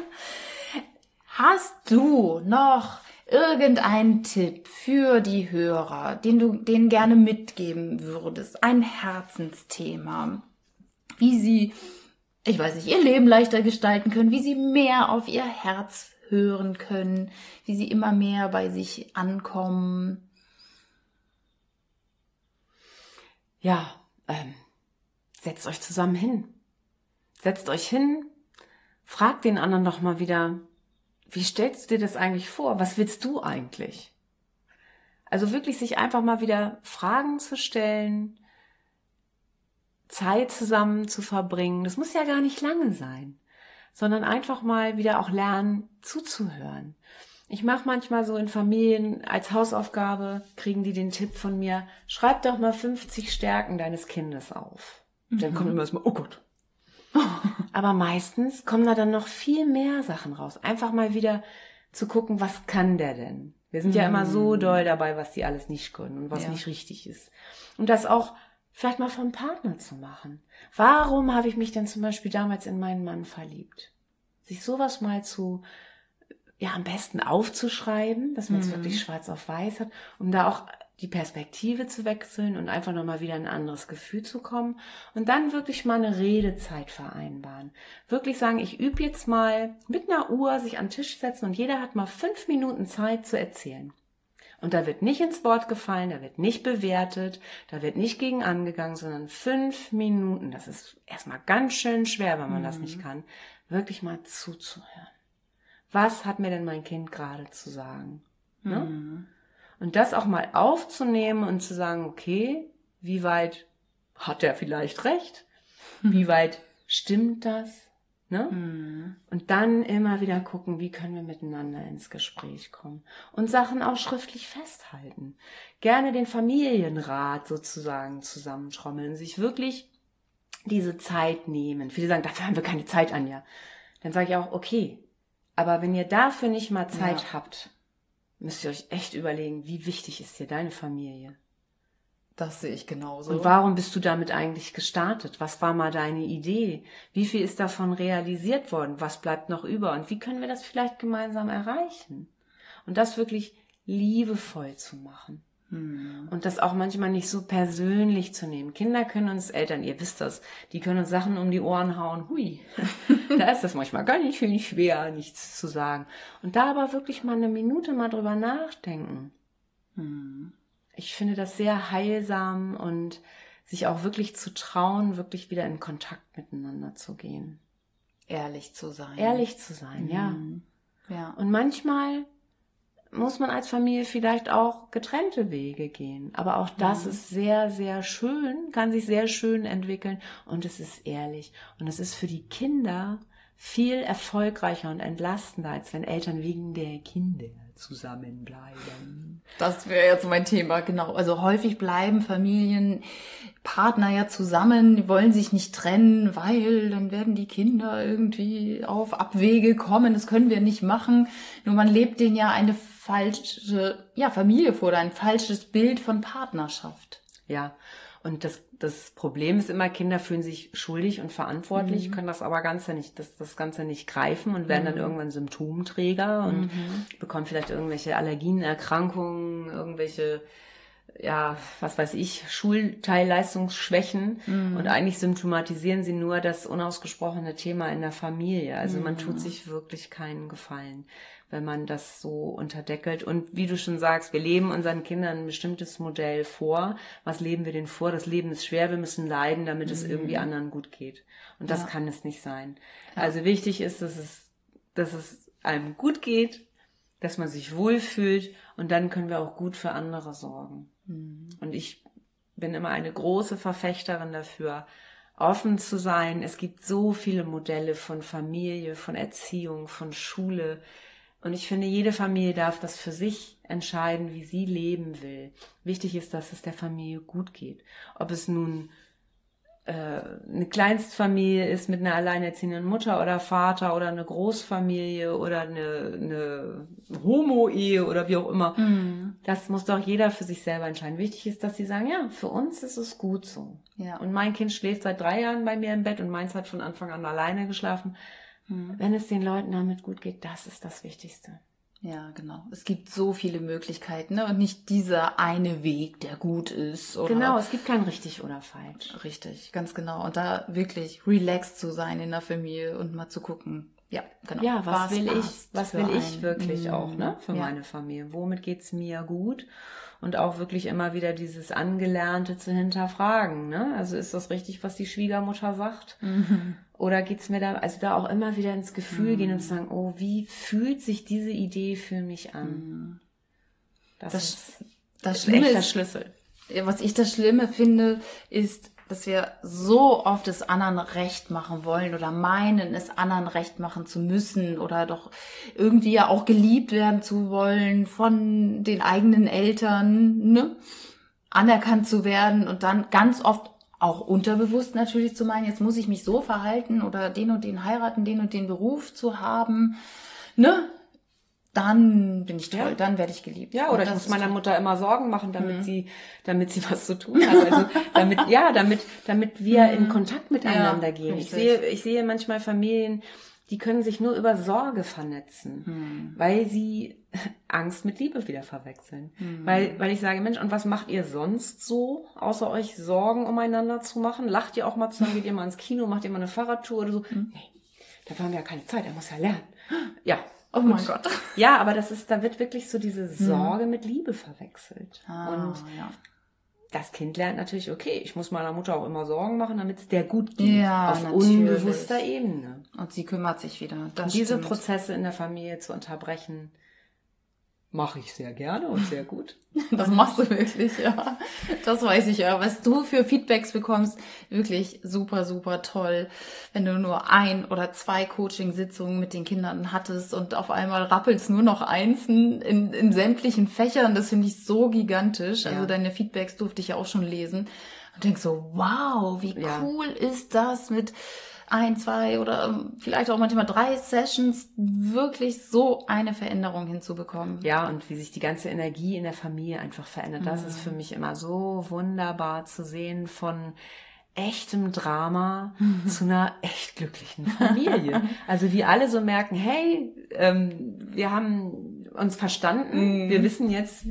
Hast du noch irgendeinen Tipp für die Hörer, den du denen gerne mitgeben würdest? Ein Herzensthema, wie sie, ich weiß nicht, ihr Leben leichter gestalten können, wie sie mehr auf ihr Herz hören können, wie sie immer mehr bei sich ankommen? Ja, setzt euch zusammen hin. Setzt euch hin, fragt den anderen doch mal wieder, wie stellst du dir das eigentlich vor? Was willst du eigentlich? Also wirklich sich einfach mal wieder Fragen zu stellen, Zeit zusammen zu verbringen. Das muss ja gar nicht lange sein, sondern einfach mal wieder auch lernen, zuzuhören. Ich mache manchmal so in Familien als Hausaufgabe, kriegen die den Tipp von mir, schreib doch mal 50 Stärken deines Kindes auf. Dann kommt immer erstmal, oh Gott. Aber meistens kommen da dann noch viel mehr Sachen raus. Einfach mal wieder zu gucken, was kann der denn? Wir sind ja immer so doll dabei, was die alles nicht können und was nicht richtig ist. Und das auch vielleicht mal vom Partner zu machen. Warum habe ich mich denn zum Beispiel damals in meinen Mann verliebt? Sich sowas mal am besten aufzuschreiben, dass man es wirklich schwarz auf weiß hat, um da auch die Perspektive zu wechseln und einfach nochmal wieder ein anderes Gefühl zu kommen und dann wirklich mal eine Redezeit vereinbaren. Wirklich sagen, ich übe jetzt mal mit einer Uhr, sich an den Tisch setzen und jeder hat mal 5 Minuten Zeit zu erzählen. Und da wird nicht ins Wort gefallen, da wird nicht bewertet, da wird nicht gegen angegangen, sondern 5 Minuten. Das ist erstmal ganz schön schwer, wenn man das nicht kann, wirklich mal zuzuhören. Was hat mir denn mein Kind gerade zu sagen? Ne? Und das auch mal aufzunehmen und zu sagen, okay, wie weit hat er vielleicht recht? Wie weit stimmt das? Ne? Und dann immer wieder gucken, wie können wir miteinander ins Gespräch kommen. Und Sachen auch schriftlich festhalten. Gerne den Familienrat sozusagen zusammentrommeln, sich wirklich diese Zeit nehmen. Viele sagen, dafür haben wir keine Zeit, Anja. Dann sage ich auch, okay, aber wenn ihr dafür nicht mal Zeit habt, müsst ihr euch echt überlegen, wie wichtig ist dir deine Familie? Das sehe ich genauso. Und warum bist du damit eigentlich gestartet? Was war mal deine Idee? Wie viel ist davon realisiert worden? Was bleibt noch über? Und wie können wir das vielleicht gemeinsam erreichen? Und das wirklich liebevoll zu machen. Und das auch manchmal nicht so persönlich zu nehmen. Kinder können uns, Eltern, ihr wisst das, die können uns Sachen um die Ohren hauen. Hui, da ist das manchmal ganz schön schwer, nichts zu sagen. Und da aber wirklich mal eine Minute mal drüber nachdenken. Ich finde das sehr heilsam und sich auch wirklich zu trauen, wirklich wieder in Kontakt miteinander zu gehen. Ehrlich zu sein. Ehrlich zu sein, Ja. Und manchmal muss man als Familie vielleicht auch getrennte Wege gehen. Aber auch das ist sehr, sehr schön, kann sich sehr schön entwickeln und es ist ehrlich. Und es ist für die Kinder viel erfolgreicher und entlastender, als wenn Eltern wegen der Kinder zusammenbleiben. Das wäre jetzt mein Thema, genau. Also häufig bleiben Familienpartner ja zusammen, die wollen sich nicht trennen, weil dann werden die Kinder irgendwie auf Abwege kommen. Das können wir nicht machen. Nur man lebt denen ja eine falsche Familie vor oder ein falsches Bild von Partnerschaft. Ja, und das Problem ist immer, Kinder fühlen sich schuldig und verantwortlich, können das aber das Ganze nicht greifen und werden dann irgendwann Symptomträger und bekommen vielleicht irgendwelche Allergien, Erkrankungen, irgendwelche, Schulteilleistungsschwächen und eigentlich symptomatisieren sie nur das unausgesprochene Thema in der Familie. Also man tut sich wirklich keinen Gefallen, wenn man das so unterdeckelt. Und wie du schon sagst, wir leben unseren Kindern ein bestimmtes Modell vor. Was leben wir denen vor? Das Leben ist schwer, wir müssen leiden, damit es irgendwie anderen gut geht. Und das kann es nicht sein. Ja. Also wichtig ist, dass es einem gut geht, dass man sich wohlfühlt und dann können wir auch gut für andere sorgen. Und ich bin immer eine große Verfechterin dafür, offen zu sein. Es gibt so viele Modelle von Familie, von Erziehung, von Schule. Und ich finde, jede Familie darf das für sich entscheiden, wie sie leben will. Wichtig ist, dass es der Familie gut geht. Ob es nun eine Kleinstfamilie ist mit einer alleinerziehenden Mutter oder Vater oder eine Großfamilie oder eine Homo-Ehe oder wie auch immer. Das muss doch jeder für sich selber entscheiden. Wichtig ist, dass sie sagen, ja, für uns ist es gut so. Ja. Und mein Kind schläft seit 3 Jahren bei mir im Bett und meins hat von Anfang an alleine geschlafen. Wenn es den Leuten damit gut geht, das ist das Wichtigste. Ja, genau. Es gibt so viele Möglichkeiten, ne? Und nicht dieser eine Weg, der gut ist. Oder genau, es gibt kein richtig oder falsch. Richtig, ganz genau. Und da wirklich relaxed zu sein in der Familie und mal zu gucken. Ja, genau. Ja, was will ich wirklich auch, ne, für meine Familie? Womit geht's mir gut? Und auch wirklich immer wieder dieses Angelernte zu hinterfragen, ne? Also ist das richtig, was die Schwiegermutter sagt? Oder geht's mir da auch immer wieder ins Gefühl gehen und sagen, oh, wie fühlt sich diese Idee für mich an? Das ist echt der Schlüssel. Was ich das Schlimme finde, ist, dass wir so oft es anderen recht machen wollen oder meinen, es anderen recht machen zu müssen oder doch irgendwie ja auch geliebt werden zu wollen von den eigenen Eltern, ne? Anerkannt zu werden und dann ganz oft auch unterbewusst natürlich zu meinen, jetzt muss ich mich so verhalten oder den und den heiraten, den und den Beruf zu haben, ne? dann bin ich toll, Ja. dann werde ich geliebt. Ja, oder Und ich das muss ist meiner toll. Mutter immer Sorgen machen, damit sie was zu tun hat. Also damit wir in Kontakt miteinander gehen. richtig. Ich sehe manchmal Familien, die können sich nur über Sorge vernetzen, weil sie Angst mit Liebe wieder verwechseln. Weil ich sage, Mensch, und was macht ihr sonst so, außer euch Sorgen umeinander zu machen? Lacht ihr auch mal zusammen, geht ihr mal ins Kino, macht ihr mal eine Fahrradtour oder so? Nee, dafür haben wir ja keine Zeit, er muss ja lernen. Ja. Oh mein Gott. Ja, aber da wird wirklich so diese Sorge mit Liebe verwechselt. Und ja. das Kind lernt natürlich, okay, ich muss meiner Mutter auch immer Sorgen machen, damit es der gut geht. Ja, auf natürlich. unbewusster Ebene. Und sie kümmert sich wieder. Das Diese stimmt. Prozesse in der Familie zu unterbrechen, mache ich sehr gerne und sehr gut. Das machst du wirklich, ja. Das weiß ich ja. Was du für Feedbacks bekommst, wirklich super, super toll. Wenn du nur 1 oder 2 Coaching-Sitzungen mit den Kindern hattest und auf einmal rappelst nur noch Einsen in sämtlichen Fächern, das finde ich so gigantisch. Also deine Feedbacks durfte ich ja auch schon lesen. Und denk so, wow, wie cool ist das mit 1, 2 oder vielleicht auch manchmal 3 Sessions wirklich so eine Veränderung hinzubekommen. Ja, und wie sich die ganze Energie in der Familie einfach verändert. Das ist für mich immer so wunderbar zu sehen, von echtem Drama zu einer echt glücklichen Familie. Also wie alle so merken, hey, wir haben uns verstanden, wir wissen jetzt,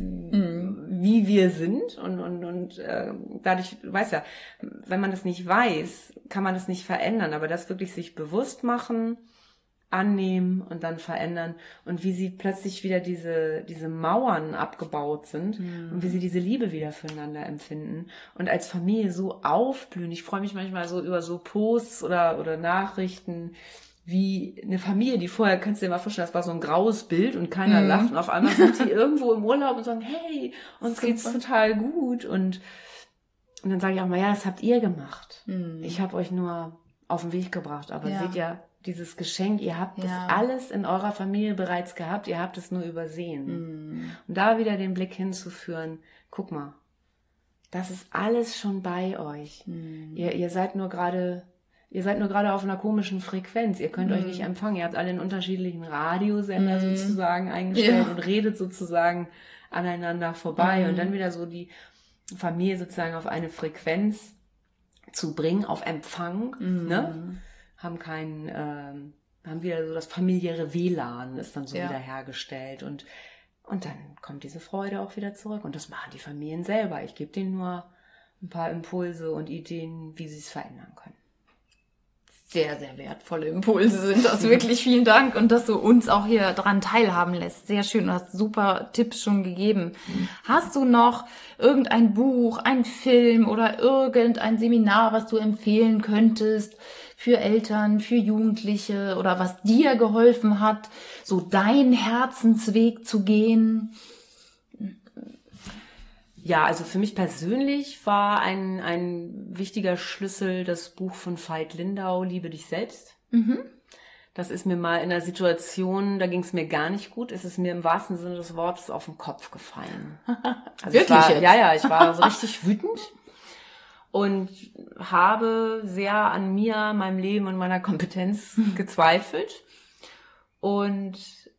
wie wir sind und dadurch, du weißt ja, wenn man das nicht weiß, kann man das nicht verändern, aber das wirklich sich bewusst machen, annehmen und dann verändern und wie sie plötzlich wieder diese Mauern abgebaut sind und wie sie diese Liebe wieder füreinander empfinden und als Familie so aufblühen. Ich freue mich manchmal so über so Posts oder Nachrichten, wie eine Familie, die vorher, kannst du dir mal vorstellen, das war so ein graues Bild und keiner lacht und auf einmal sind die irgendwo im Urlaub und sagen, hey, uns geht's total gut und dann sage ich auch mal, ja, das habt ihr gemacht. Ich habe euch nur auf den Weg gebracht, aber seht ja, dieses Geschenk, ihr habt das alles in eurer Familie bereits gehabt, ihr habt es nur übersehen. Und da wieder den Blick hinzuführen, guck mal, das ist alles schon bei euch. Ihr seid nur gerade auf einer komischen Frequenz. Ihr könnt euch nicht empfangen. Ihr habt alle einen unterschiedlichen Radiosender sozusagen eingestellt und redet sozusagen aneinander vorbei. Und dann wieder so die Familie sozusagen auf eine Frequenz zu bringen, auf Empfang, ne? Haben wieder so das familiäre WLAN ist dann so wieder hergestellt und dann kommt diese Freude auch wieder zurück und das machen die Familien selber. Ich gebe denen nur ein paar Impulse und Ideen, wie sie es verändern können. Sehr, sehr wertvolle Impulse sind das wirklich. Vielen Dank und dass du uns auch hier dran teilhaben lässt. Sehr schön, du hast super Tipps schon gegeben. Hast du noch irgendein Buch, ein Film oder irgendein Seminar, was du empfehlen könntest für Eltern, für Jugendliche oder was dir geholfen hat, so deinen Herzensweg zu gehen? Ja, also für mich persönlich war ein wichtiger Schlüssel das Buch von Veit Lindau, Liebe dich selbst. Das ist mir mal in einer Situation, da ging es mir gar nicht gut, ist es mir im wahrsten Sinne des Wortes auf den Kopf gefallen. Also Wirklich jetzt? Ja, ich war so richtig wütend und habe sehr an mir, meinem Leben und meiner Kompetenz gezweifelt. Und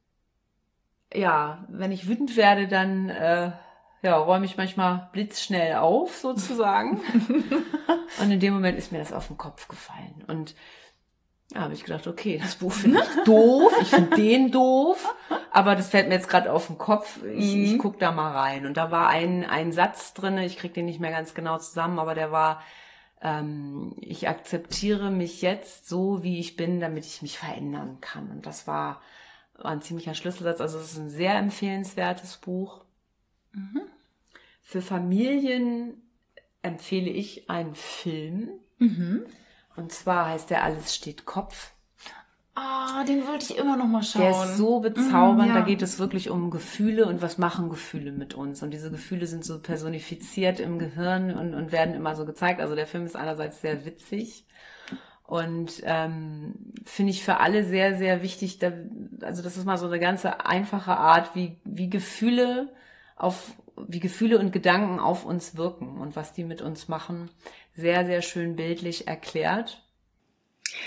ja, wenn ich wütend werde, dann räume ich manchmal blitzschnell auf, sozusagen. Und in dem Moment ist mir das auf den Kopf gefallen. Und da habe ich gedacht, okay, das Buch finde ich doof, ich finde den doof, aber das fällt mir jetzt gerade auf den Kopf, ich guck da mal rein. Und da war ein Satz drin, ich krieg den nicht mehr ganz genau zusammen, aber der war, ich akzeptiere mich jetzt so, wie ich bin, damit ich mich verändern kann. Und das war ein ziemlicher Schlüsselsatz, also es ist ein sehr empfehlenswertes Buch. Für Familien empfehle ich einen Film. Und zwar heißt der Alles steht Kopf. Den wollte ich immer noch mal schauen. Der ist so bezaubernd, da geht es wirklich um Gefühle und was machen Gefühle mit uns. Und diese Gefühle sind so personifiziert im Gehirn und werden immer so gezeigt. Also der Film ist einerseits sehr witzig und finde ich für alle sehr, sehr wichtig. Also das ist mal so eine ganze einfache Art, wie Gefühle und Gedanken auf uns wirken und was die mit uns machen. Sehr, sehr schön bildlich erklärt.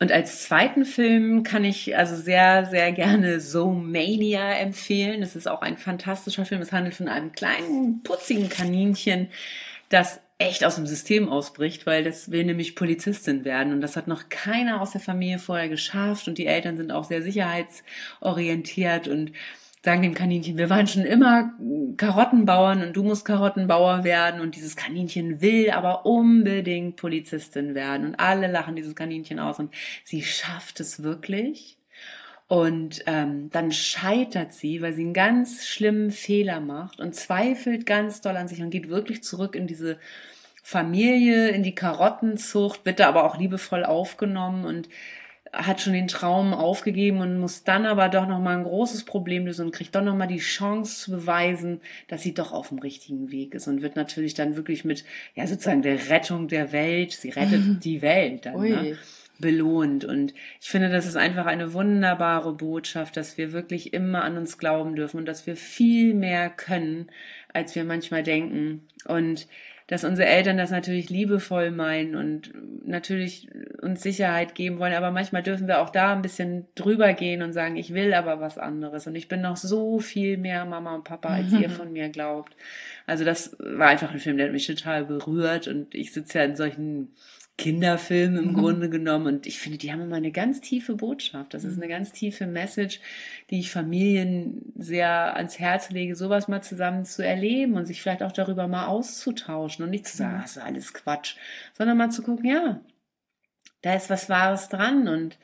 Und als zweiten Film kann ich also sehr, sehr gerne Zoomania empfehlen. Das ist auch ein fantastischer Film. Es handelt von einem kleinen, putzigen Kaninchen, das echt aus dem System ausbricht, weil das will nämlich Polizistin werden. Und das hat noch keiner aus der Familie vorher geschafft. Und die Eltern sind auch sehr sicherheitsorientiert und sagen dem Kaninchen, wir waren schon immer Karottenbauern und du musst Karottenbauer werden. Und dieses Kaninchen will aber unbedingt Polizistin werden. Und alle lachen dieses Kaninchen aus und sie schafft es wirklich. Und dann scheitert sie, weil sie einen ganz schlimmen Fehler macht und zweifelt ganz doll an sich und geht wirklich zurück in diese Familie, in die Karottenzucht, wird da aber auch liebevoll aufgenommen und hat schon den Traum aufgegeben und muss dann aber doch nochmal ein großes Problem lösen und kriegt doch nochmal die Chance zu beweisen, dass sie doch auf dem richtigen Weg ist und wird natürlich dann wirklich mit, ja, sozusagen der Rettung der Welt, sie rettet die Welt dann, ne, belohnt. Und ich finde, das ist einfach eine wunderbare Botschaft, dass wir wirklich immer an uns glauben dürfen und dass wir viel mehr können, als wir manchmal denken. Und dass unsere Eltern das natürlich liebevoll meinen und natürlich uns Sicherheit geben wollen, aber manchmal dürfen wir auch da ein bisschen drüber gehen und sagen, ich will aber was anderes und ich bin noch so viel mehr Mama und Papa, als ihr von mir glaubt. Also das war einfach ein Film, der hat mich total berührt und ich sitze ja in solchen Kinderfilmen im Grunde genommen und ich finde, die haben immer eine ganz tiefe Botschaft. Das ist eine ganz tiefe Message, die ich Familien sehr ans Herz lege, sowas mal zusammen zu erleben und sich vielleicht auch darüber mal auszutauschen und nicht zu sagen, das ist alles Quatsch, sondern mal zu gucken, ja, da ist was Wahres dran und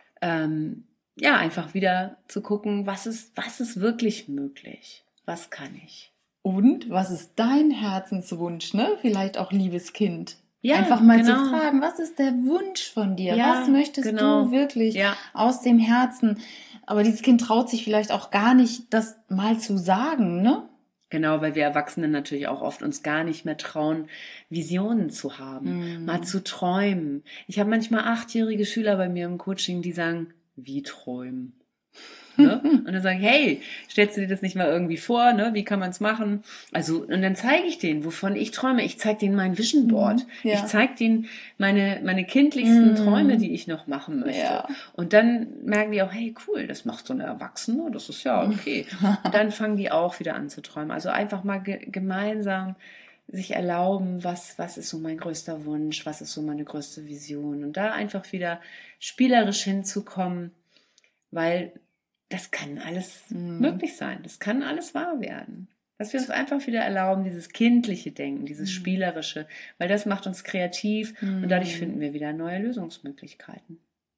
ja, einfach wieder zu gucken, was ist wirklich möglich? Was kann ich? Und was ist dein Herzenswunsch, ne? Vielleicht auch liebes Kind. Ja, einfach mal genau. zu fragen, was ist der Wunsch von dir? Ja, was möchtest genau. du wirklich Ja. aus dem Herzen? Aber dieses Kind traut sich vielleicht auch gar nicht, das mal zu sagen, ne? Genau, weil wir Erwachsenen natürlich auch oft uns gar nicht mehr trauen, Visionen zu haben, mal zu träumen. Ich habe manchmal 8-jährige Schüler bei mir im Coaching, die sagen, wie träumen? Ne? Und dann sage ich, hey, stellst du dir das nicht mal irgendwie vor, ne? Wie kann man es machen? Also, und dann zeige ich denen, wovon ich träume. Ich zeige denen mein Vision Board. Ja. Ich zeige denen meine kindlichsten Träume, die ich noch machen möchte. Ja. Und dann merken die auch, hey, cool, das macht so eine Erwachsene, das ist ja okay. Und dann fangen die auch wieder an zu träumen. Also einfach mal gemeinsam sich erlauben, was ist so mein größter Wunsch, was ist so meine größte Vision. Und da einfach wieder spielerisch hinzukommen, weil das kann alles möglich sein. Das kann alles wahr werden. Dass wir uns einfach wieder erlauben, dieses kindliche Denken, dieses spielerische, weil das macht uns kreativ und dadurch finden wir wieder neue Lösungsmöglichkeiten.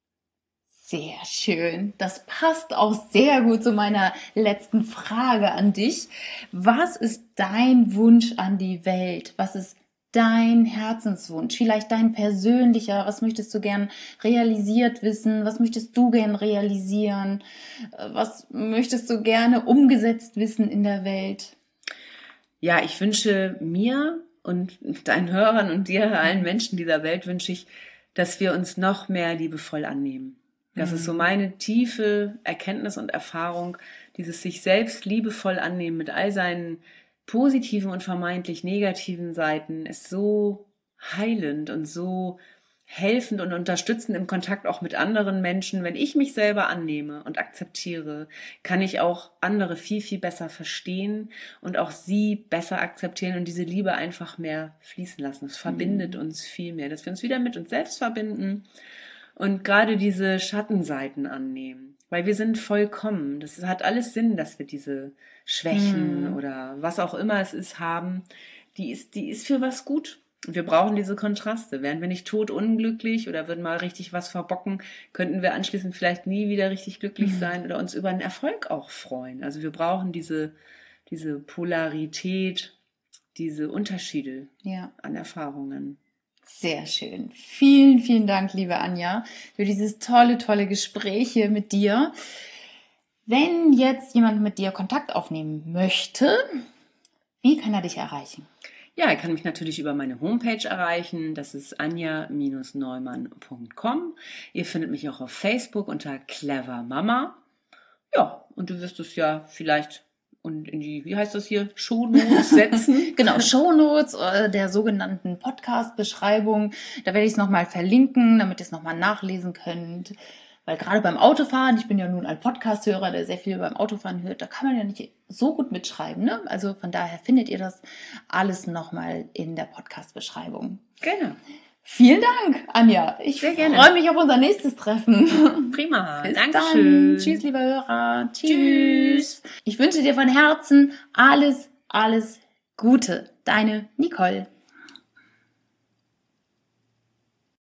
Sehr schön. Das passt auch sehr gut zu meiner letzten Frage an dich. Was ist dein Wunsch an die Welt? Was ist dein Herzenswunsch? Vielleicht dein persönlicher? Was möchtest du gern realisiert wissen? Was möchtest du gern realisieren? Was möchtest du gerne umgesetzt wissen in der Welt? Ja, ich wünsche mir und deinen Hörern und dir, allen Menschen dieser Welt, wünsche ich, dass wir uns noch mehr liebevoll annehmen. Das ist so meine tiefe Erkenntnis und Erfahrung, dieses sich selbst liebevoll annehmen mit all seinen positiven und vermeintlich negativen Seiten ist so heilend und so helfend und unterstützend im Kontakt auch mit anderen Menschen. Wenn ich mich selber annehme und akzeptiere, kann ich auch andere viel, viel besser verstehen und auch sie besser akzeptieren und diese Liebe einfach mehr fließen lassen. Es verbindet uns viel mehr, dass wir uns wieder mit uns selbst verbinden und gerade diese Schattenseiten annehmen. Weil wir sind vollkommen. Das hat alles Sinn, dass wir diese Schwächen oder was auch immer es ist haben. Die ist für was gut. Und wir brauchen diese Kontraste. Wären wir nicht totunglücklich oder würden mal richtig was verbocken, könnten wir anschließend vielleicht nie wieder richtig glücklich sein oder uns über einen Erfolg auch freuen. Also wir brauchen diese Polarität, diese Unterschiede an Erfahrungen. Sehr schön. Vielen, vielen Dank, liebe Anja, für dieses tolle, tolle Gespräch hier mit dir. Wenn jetzt jemand mit dir Kontakt aufnehmen möchte, wie kann er dich erreichen? Ja, er kann mich natürlich über meine Homepage erreichen. Das ist anja-neumann.com. Ihr findet mich auch auf Facebook unter Clever Mama. Ja, und du wirst es ja vielleicht und in die, wie heißt das hier, Shownotes setzen. Genau, Shownotes der sogenannten Podcast-Beschreibung. Da werde ich es nochmal verlinken, damit ihr es nochmal nachlesen könnt. Weil gerade beim Autofahren, ich bin ja nun ein Podcast-Hörer, der sehr viel beim Autofahren hört, da kann man ja nicht so gut mitschreiben, ne? Also von daher findet ihr das alles nochmal in der Podcast-Beschreibung. Genau. Vielen Dank, Anja. Ich freue mich auf unser nächstes Treffen. Prima. Bis Dankeschön. dann. Tschüss, lieber Hörer. Tschüss. Ich wünsche dir von Herzen alles, alles Gute. Deine Nicole.